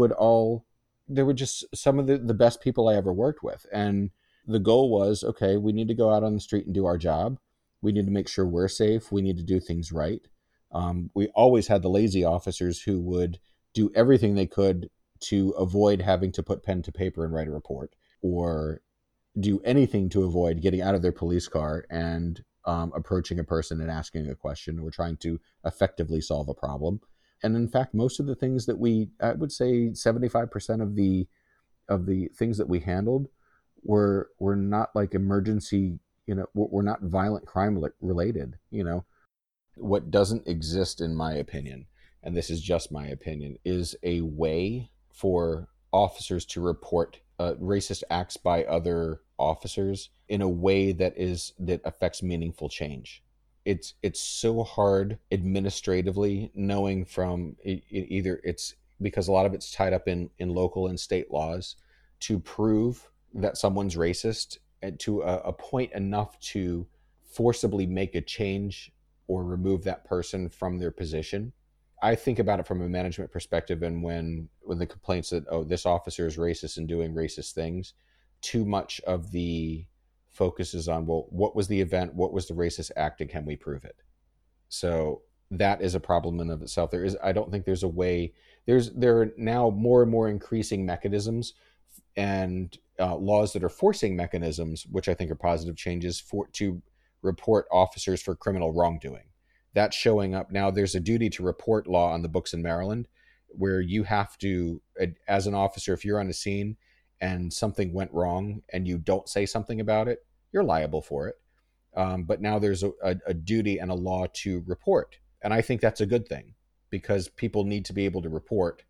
were just some of the best people I ever worked with. And the goal was, okay, we need to go out on the street and do our job. We need to make sure we're safe. We need to do things right. We always had the lazy officers who would do everything they could to avoid having to put pen to paper and write a report, or do anything to avoid getting out of their police car and approaching a person and asking a question, or trying to effectively solve a problem. And in fact, most of the things that I would say 75% of the things that we handled were not like emergency, were not violent crime related. What doesn't exist, in my opinion, and this is just my opinion, is a way for officers to report racist acts by other officers in a way that affects meaningful change. It's so hard administratively, knowing from either it's because a lot of it's tied up in local and state laws, to prove that someone's racist to a point enough to forcibly make a change or remove that person from their position. I think about it from a management perspective, and when the complaints that, oh, this officer is racist and doing racist things, too much of the focus is on, well, what was the event, what was the racist act, and can we prove it? So that is a problem in of itself. I don't think there's a way. There are now more and more increasing mechanisms and laws that are forcing mechanisms, which I think are positive changes, for to report officers for criminal wrongdoing. That's showing up now. There's a duty to report law on the books in Maryland, where you have to, as an officer, if you're on a scene and something went wrong and you don't say something about it, you're liable for it. But now there's a duty and a law to report, and I think that's a good thing because people need to be able to report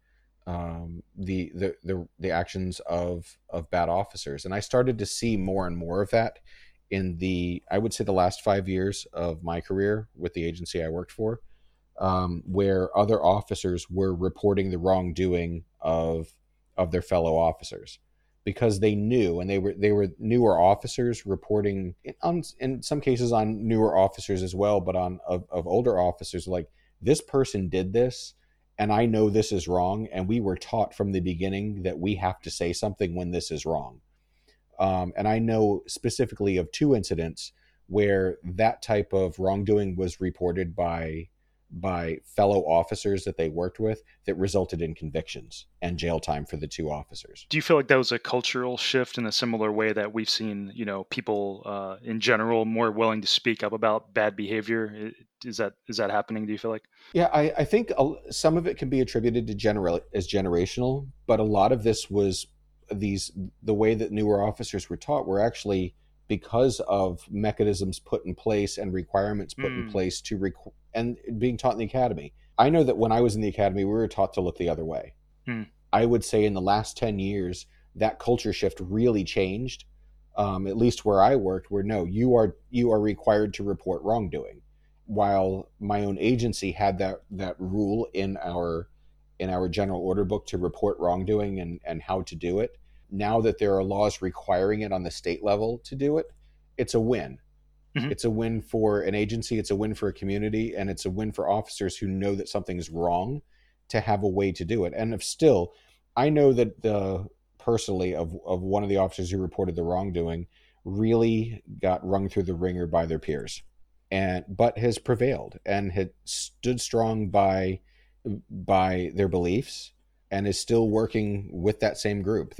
the actions of bad officers. And I started to see more and more of that in I would say the last 5 years of my career with the agency I worked for, where other officers were reporting the wrongdoing of their fellow officers because they knew, and they were newer officers reporting in some cases on newer officers as well, but on of older officers, like, this person did this and I know this is wrong, and we were taught from the beginning that we have to say something when this is wrong. And I know specifically of 2 incidents where that type of wrongdoing was reported by fellow officers that they worked with that resulted in convictions and jail time for the 2 officers. Do you feel like that was a cultural shift in a similar way that we've seen, people in general more willing to speak up about bad behavior? Is that happening? Do you feel like? Yeah, I think some of it can be attributed to generational, but a lot of this was the way that newer officers were taught were actually because of mechanisms put in place and requirements put in place and being taught in the academy. I know that when I was in the academy, we were taught to look the other way. I would say in the last 10 years, that culture shift really changed, at least where I worked, where no, you are required to report wrongdoing. While my own agency had that rule in our general order book to report wrongdoing and how to do it, now that there are laws requiring it on the state level to do it, it's a win. Mm-hmm. It's a win for an agency, it's a win for a community, and it's a win for officers who know that something's wrong to have a way to do it. And if still, I know that personally of one of the officers who reported the wrongdoing really got wrung through the ringer by their peers, but has prevailed and had stood strong by their beliefs and is still working with that same group.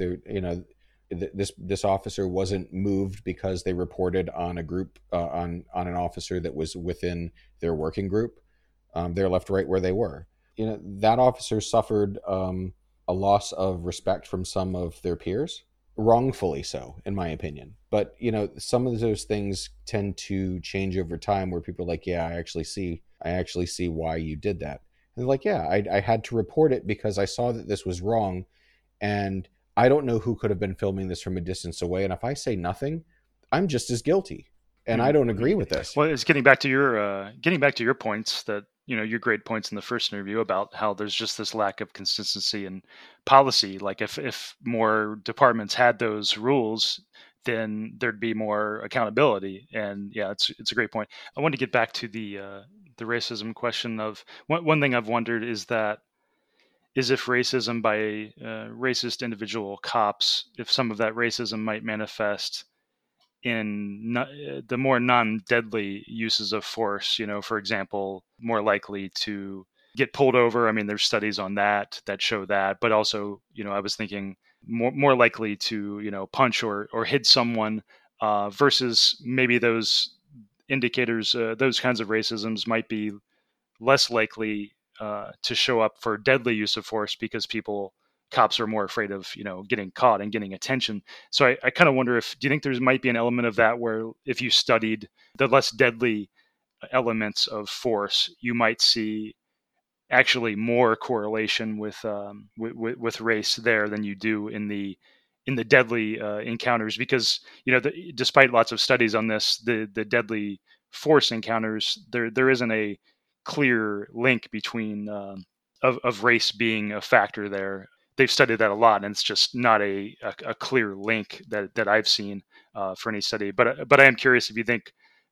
This officer wasn't moved because they reported on a group on an officer that was within their working group. They're left right where they were. That officer suffered a loss of respect from some of their peers, wrongfully so, in my opinion. But some of those things tend to change over time, where people are like, yeah, I actually see why you did that. And they're like, yeah, I had to report it because I saw that this was wrong, and I don't know who could have been filming this from a distance away. And if I say nothing, I'm just as guilty, and I don't agree with this. Well, it's getting back to your points that your great points in the first interview about how there's just this lack of consistency in policy. Like if more departments had those rules, then there'd be more accountability. And yeah, it's a great point. I want to get back to the racism question. Of one thing I've wondered is if racism by racist individual cops, if some of that racism might manifest in the more non-deadly uses of force. For example, more likely to get pulled over. I mean, there's studies on that show that, but also, I was thinking more likely to, punch or hit someone versus maybe those indicators, those kinds of racisms might be less likely to show up for deadly use of force because cops are more afraid of, getting caught and getting attention. So I kind of wonder do you think there might be an element of that where if you studied the less deadly elements of force, you might see actually more correlation with race there than you do in the deadly encounters, because despite lots of studies on this, the deadly force encounters, there isn't a clear link between of race being a factor there. They've studied that a lot, and it's just not a clear link that I've seen for any study. But I am curious if you think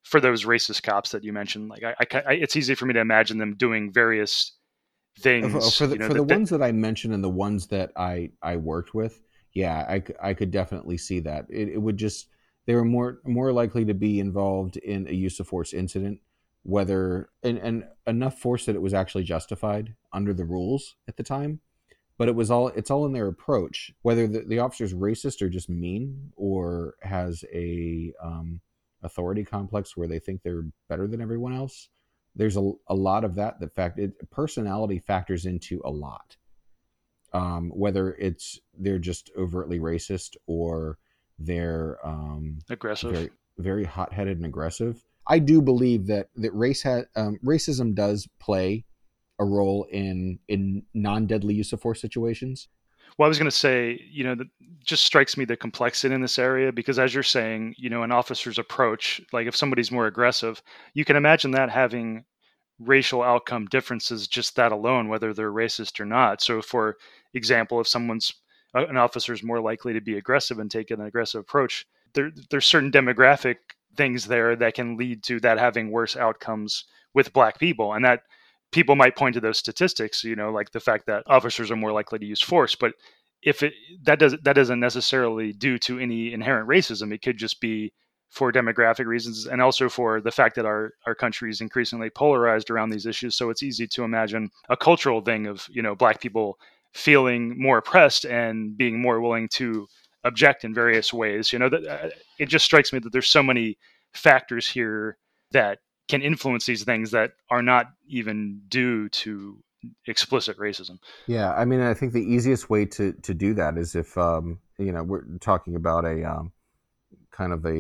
for those racist cops that you mentioned. Like it's easy for me to imagine them doing various things. For the ones that I mentioned and the ones that I worked with, yeah, I could definitely see that. It would just, they were more likely to be involved in a use of force incident, whether and enough force that it was actually justified under the rules at the time. But it's all in their approach, whether the officer's racist or just mean, or has a authority complex where they think they're better than everyone else. There's a lot of that personality factors into a lot. Whether they're just overtly racist or they're aggressive, very, very hot-headed and aggressive. I do believe that racism does play a role in non-deadly use of force situations. Well, I was going to say, that just strikes me the complexity in this area, because as you're saying, an officer's approach, like if somebody's more aggressive, you can imagine that having racial outcome differences, just that alone, whether they're racist or not. So for example, if an officer is more likely to be aggressive and take an aggressive approach, there's certain demographic things there that can lead to that having worse outcomes with Black people. And that people might point to those statistics, like the fact that officers are more likely to use force. But that doesn't necessarily due to any inherent racism. It could just be for demographic reasons, and also for the fact that our country is increasingly polarized around these issues. So it's easy to imagine a cultural thing of, Black people feeling more oppressed and being more willing to object in various ways. It just strikes me that there's so many factors here that can influence these things that are not even due to explicit racism. Yeah, I mean, I think the easiest way to do that is if we're talking about a kind of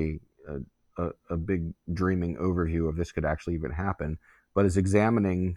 a big dreaming overview of this could actually even happen, but is examining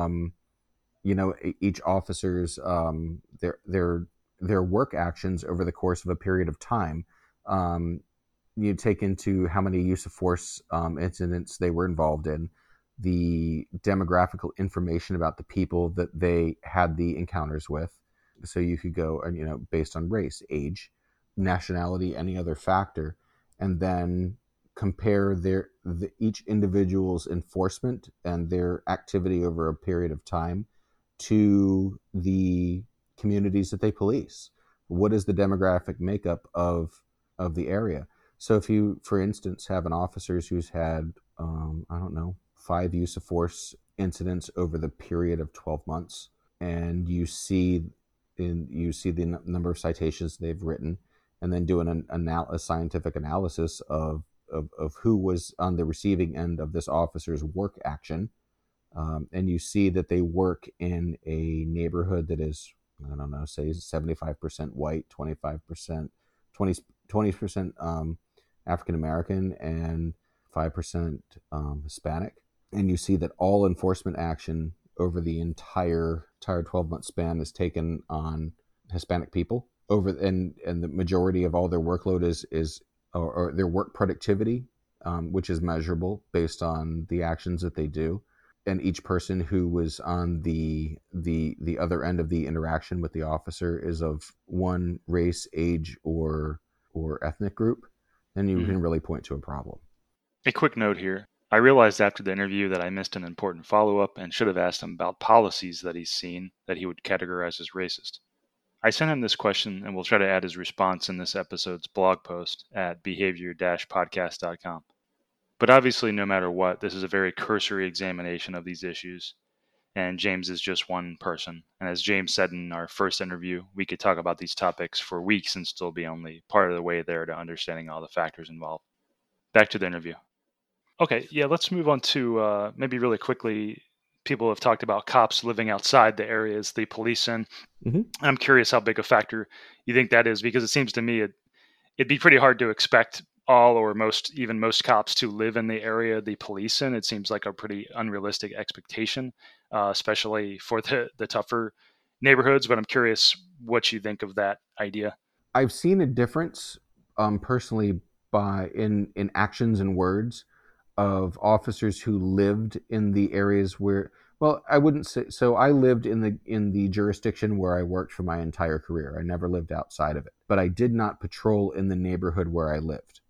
each officer's their work actions over the course of a period of time. You take into how many use of force incidents they were involved in, the demographical information about the people that they had the encounters with. So you could go, based on race, age, nationality, any other factor, and then compare each individual's enforcement and their activity over a period of time to the communities that they police. What is the demographic makeup of the area? So if you, for instance, have an officer who's had, 5 use of force incidents over the period of 12 months, and you see the number of citations they've written, and then do a scientific analysis of who was on the receiving end of this officer's work action, and you see that they work in a neighborhood that is, say 75% white, 25%, 20% African American, and 5% Hispanic, and you see that all enforcement action over the entire 12-month span is taken on Hispanic people, and the majority of all their workload is their work productivity, which is measurable based on the actions that they do. And each person who was on the other end of the interaction with the officer is of one race, age, or ethnic group, then you can really point to a problem. A quick note here. I realized after the interview that I missed an important follow-up and should have asked him about policies that he's seen that he would categorize as racist. I sent him this question, and we'll try to add his response in this episode's blog post at behavior-podcast.com. But obviously, no matter what, this is a very cursory examination of these issues, and James is just one person. And as James said in our first interview, we could talk about these topics for weeks and still be only part of the way there to understanding all the factors involved. Back to the interview. Okay, yeah, let's move on to maybe really quickly. People have talked about cops living outside the areas they police in. Mm-hmm. I'm curious how big a factor you think that is, because it seems to me it'd be pretty hard to expect all or most cops to live in the area they police in. It seems like a pretty unrealistic expectation, especially for the tougher neighborhoods. But I'm curious what you think of that idea. I've seen a difference personally in actions and words of officers who lived in the areas where, well, I wouldn't say so. I lived in the jurisdiction where I worked for my entire career. I never lived outside of it, but I did not patrol in the neighborhood where I lived.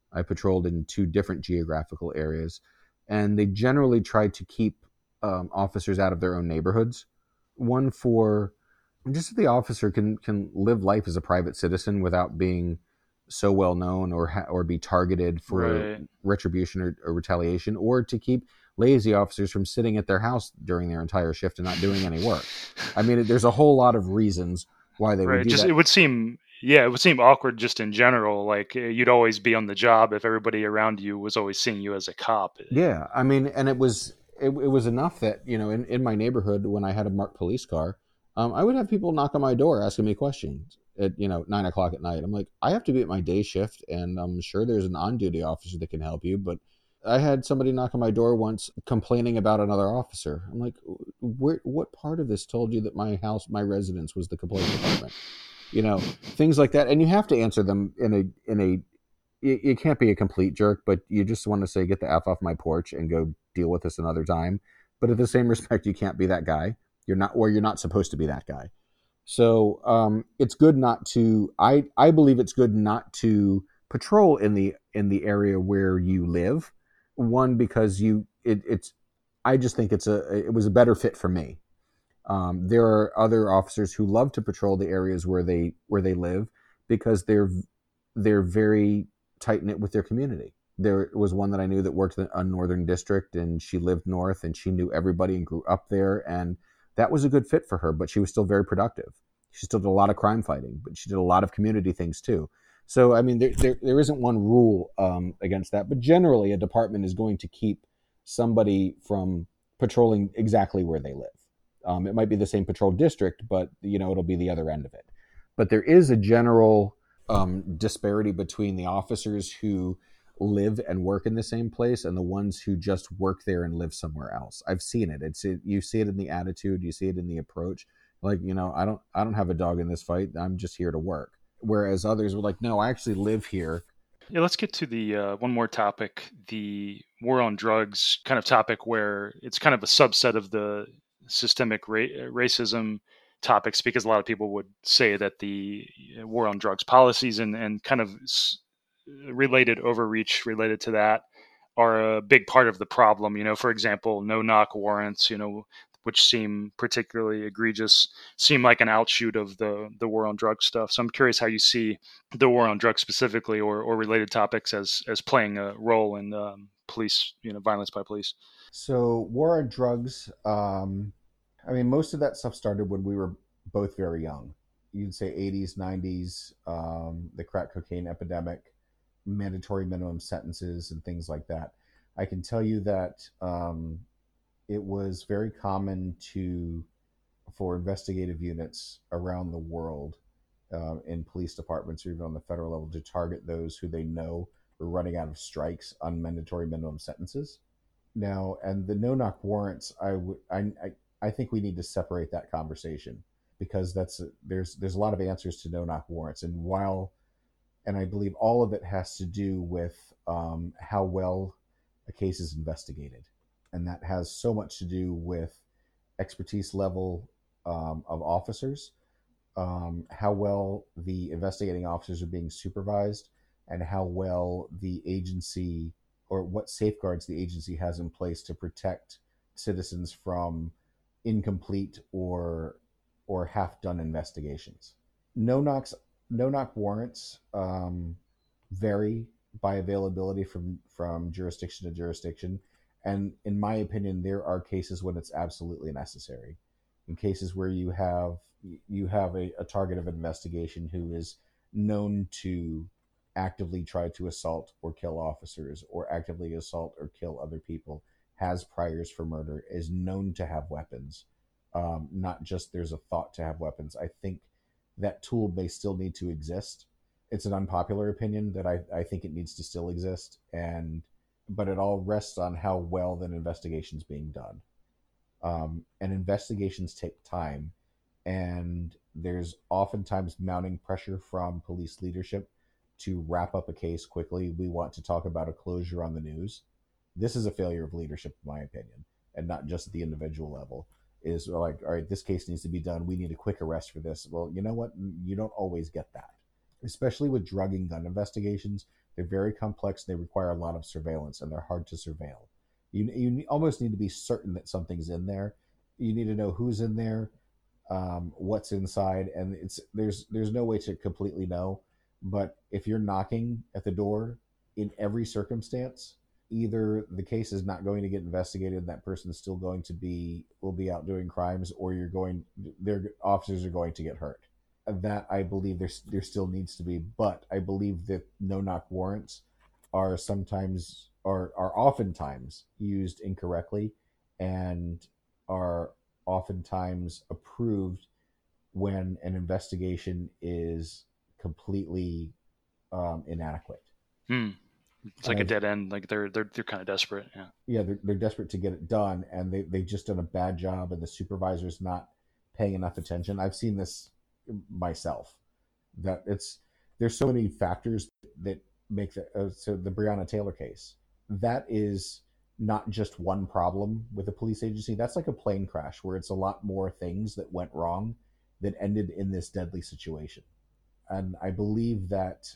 I patrolled in 2 different geographical areas, and they generally tried to keep officers out of their own neighborhoods. One for just so the officer can live life as a private citizen without being so well known or be targeted for Right. retribution or retaliation, or to keep lazy officers from sitting at their house during their entire shift and not doing any work. I mean, there's a whole lot of reasons why they would Right. do Just that. it would seem, yeah, it would seem awkward just in general. Like you'd always be on the job if everybody around you was always seeing you as a cop. Yeah, I mean, and it was enough that in my neighborhood when I had a marked police car, I would have people knock on my door asking me questions at 9 o'clock at night. I'm like, I have to be at my day shift, and I'm sure there's an on duty officer that can help you, but I had somebody knock on my door once complaining about another officer. I'm like, what part of this told you that my residence was the complaint department? Things like that, and you have to answer them in a you can't be a complete jerk, but you just want to say, get the F off my porch and go deal with this another time. But at the same respect, you can't be that guy. You're not supposed to be that guy. So it's good not to. I believe it's good not to patrol in the area where you live. One, because it's. I just think it was a better fit for me. There are other officers who love to patrol the areas where they live because they're very tight knit with their community. There was one that I knew that worked in a northern district, and she lived north, and she knew everybody and grew up there, and that was a good fit for her. But she was still very productive. She still did a lot of crime fighting, but she did a lot of community things too. So I mean, there isn't one rule against that, but generally, a department is going to keep somebody from patrolling exactly where they live. It might be the same patrol district, but it'll be the other end of it. But there is a general disparity between the officers who live and work in the same place and the ones who just work there and live somewhere else. I've seen it. You see it in the attitude, you see it in the approach. Like, I don't have a dog in this fight. I'm just here to work. Whereas others were like, no, I actually live here. Yeah, let's get to the one more topic, the war on drugs kind of topic, where it's kind of a subset of the systemic racism topics, because a lot of people would say that the war on drugs policies and kind of related overreach related to that are a big part of the problem. For example, no knock warrants, which seem particularly egregious, seem like an outshoot of the war on drugs stuff. So I'm curious how you see the war on drugs specifically, or related topics as playing a role in police, violence by police. So war on drugs. I mean, most of that stuff started when we were both very young. You'd say 80s, 90s, the crack cocaine epidemic, mandatory minimum sentences, and things like that. I can tell you that it was very common for investigative units around the world in police departments or even on the federal level to target those who they know were running out of strikes on mandatory minimum sentences. Now, and the no knock warrants, I think we need to separate that conversation because there's a lot of answers to no knock warrants, and I believe all of it has to do with how well a case is investigated, and that has so much to do with expertise level of officers, how well the investigating officers are being supervised, and how well the agency or what safeguards the agency has in place to protect citizens from incomplete or half done investigations. No knocks, no knock warrants vary by availability from jurisdiction to jurisdiction, and in my opinion, there are cases when it's absolutely necessary. In cases where you have a target of investigation who is known to actively try to assault or kill officers or actively assault or kill other people, has priors for murder, is known to have weapons, not just there's a thought to have weapons. I think that tool may still need to exist. It's an unpopular opinion that I think it needs to still exist, but it all rests on how well that investigation's being done. And investigations take time, and there's oftentimes mounting pressure from police leadership to wrap up a case quickly. We want to talk about a closure on the news. This is a failure of leadership, in my opinion, and not just at the individual level. Is like, all right, this case needs to be done. We need a quick arrest for this. Well, you know what? You don't always get that, especially with drug and gun investigations. They're very complex. They require a lot of surveillance, and they're hard to surveil. You almost need to be certain that something's in there. You need to know who's in there, what's inside, and there's no way to completely know. But if you're knocking at the door in every circumstance, either the case is not going to get investigated and that person is still going to will be out doing crimes, or their officers are going to get hurt. That I believe there still needs to be, but I believe that no knock warrants are oftentimes used incorrectly, and are oftentimes approved when an investigation is completely inadequate. It's like a dead end. Like they're kind of desperate. Yeah, they're desperate to get it done, and they've just done a bad job, and the supervisor's not paying enough attention. I've seen this myself. That there's so many factors that make so the Breonna Taylor case. That is not just one problem with a police agency. That's like a plane crash where it's a lot more things that went wrong that ended in this deadly situation. And I believe that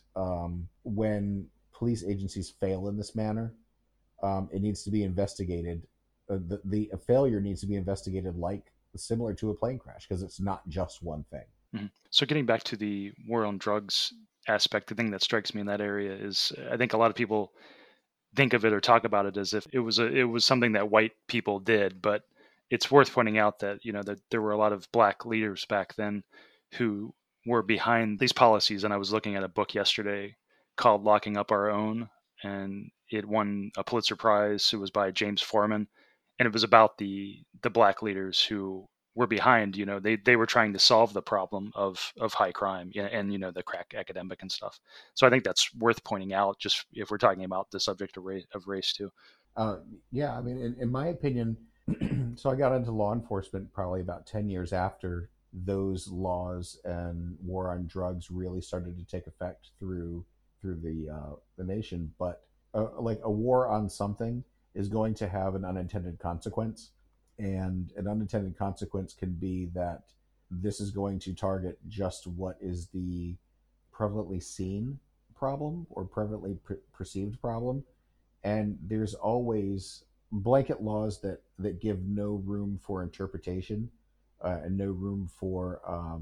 when police agencies fail in this manner, it needs to be investigated. The failure needs to be investigated similar to a plane crash, because it's not just one thing. Mm-hmm. So getting back to the war on drugs aspect, the thing that strikes me in that area is I think a lot of people think of it or talk about it as if it was something that white people did, but it's worth pointing out that that there were a lot of black leaders back then who were behind these policies. And I was looking at a book yesterday called Locking Up Our Own, and it won a Pulitzer Prize. It was by James Forman, and it was about the black leaders who were behind. They were trying to solve the problem of high crime and the crack epidemic and stuff. So I think that's worth pointing out, just if we're talking about the subject of race too. Yeah, I mean, in my opinion, so I got into law enforcement probably about 10 years after those laws and war on drugs really started to take effect through the nation. But like a war on something is going to have an unintended consequence, and an unintended consequence can be that this is going to target just what is the prevalently seen problem or prevalently perceived problem. And there's always blanket laws that give no room for interpretation, and no room for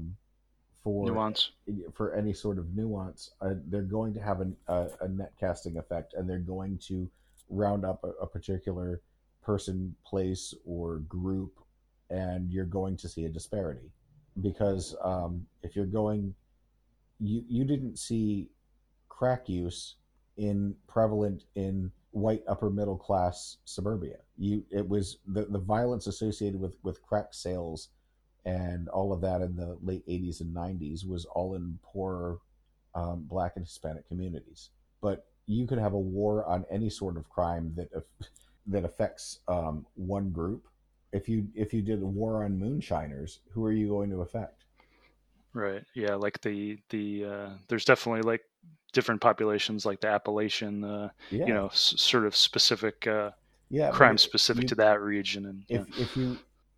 nuance, for any sort of nuance. They're going to have a net casting effect, and they're going to round up a particular person, place, or group, and you're going to see a disparity. Because if you're going, you didn't see crack use prevalent in white upper middle class suburbia. It was the violence associated with crack sales and all of that in the late 80s and 90s was all in poorer Black and Hispanic communities. But you could have a war on any sort of crime that affects one group. If you did a war on moonshiners, who are you going to affect? Right. Yeah. Like there's definitely like different populations, like the Appalachian, sort of specific crime specific to that region. And if you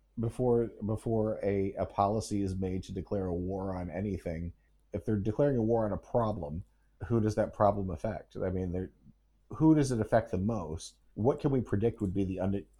before a policy is made to declare a war on anything, if they're declaring a war on a problem, who does that problem affect? I mean, who does it affect the most? What can we predict would be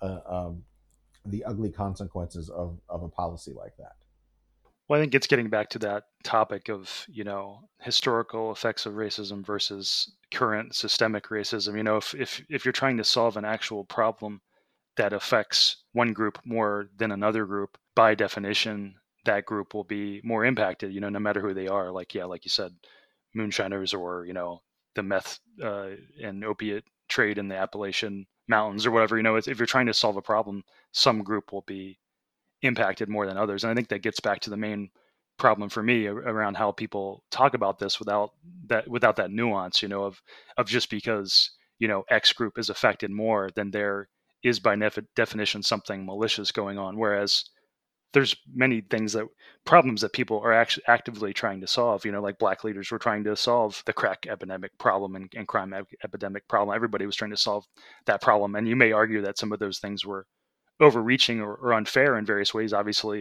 the ugly consequences of a policy like that? Well, I think it's getting back to that topic of, historical effects of racism versus current systemic racism. If you're trying to solve an actual problem that affects one group more than another group, by definition, that group will be more impacted, no matter who they are. Like you said, moonshiners, or, the meth and opiate trade in the Appalachian Mountains or whatever. If you're trying to solve a problem, some group will be impacted more than others. And I think that gets back to the main problem for me around how people talk about this without that nuance, of just because, X group is affected more, than there is by definition something malicious going on. Whereas there's many problems that people are actually actively trying to solve, like black leaders were trying to solve the crack epidemic problem and crime epidemic problem. Everybody was trying to solve that problem. And you may argue that some of those things were overreaching or unfair in various ways. Obviously,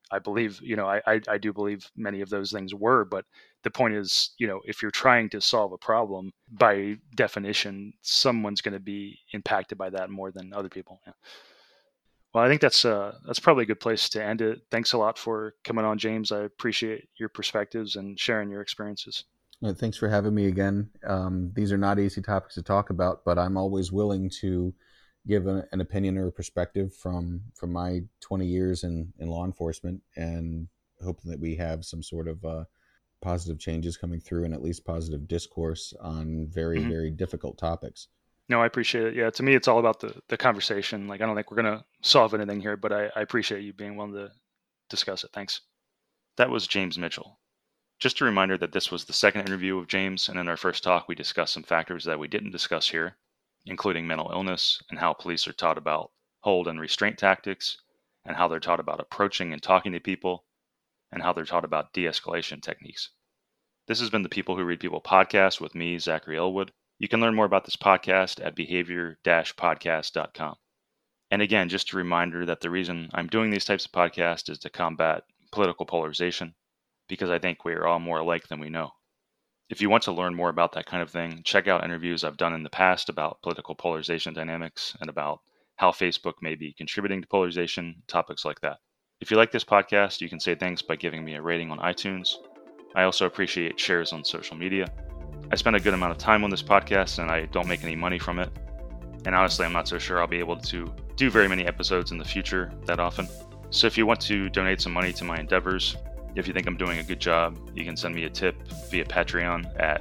I believe, I do believe many of those things were, but the point is, if you're trying to solve a problem, by definition, someone's going to be impacted by that more than other people. Yeah. Well, I think that's probably a good place to end it. Thanks a lot for coming on, James. I appreciate your perspectives and sharing your experiences. Thanks for having me again. These are not easy topics to talk about, but I'm always willing to give an opinion or a perspective from my 20 years in law enforcement, and hoping that we have some sort of positive changes coming through, and at least positive discourse on very, very difficult topics. No, I appreciate it. Yeah, to me, it's all about the conversation. Like, I don't think we're going to solve anything here, but I appreciate you being willing to discuss it. Thanks. That was James Mitchell. Just a reminder that this was the second interview of James, and in our first talk, we discussed some factors that we didn't discuss here, including mental illness and how police are taught about hold and restraint tactics, and how they're taught about approaching and talking to people, and how they're taught about de-escalation techniques. This has been the People Who Read People podcast with me, Zachary Elwood. You can learn more about this podcast at behavior-podcast.com. And again, just a reminder that the reason I'm doing these types of podcasts is to combat political polarization, because I think we are all more alike than we know. If you want to learn more about that kind of thing, check out interviews I've done in the past about political polarization dynamics and about how Facebook may be contributing to polarization, topics like that. If you like this podcast, you can say thanks by giving me a rating on iTunes. I also appreciate shares on social media. I spend a good amount of time on this podcast, and I don't make any money from it. And honestly, I'm not so sure I'll be able to do very many episodes in the future that often. So if you want to donate some money to my endeavors, if you think I'm doing a good job, you can send me a tip via Patreon at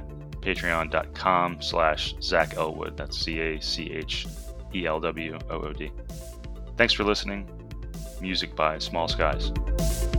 patreon.com/Zach Elwood. That's CACHELWOOD. Thanks for listening. Music by Small Skies.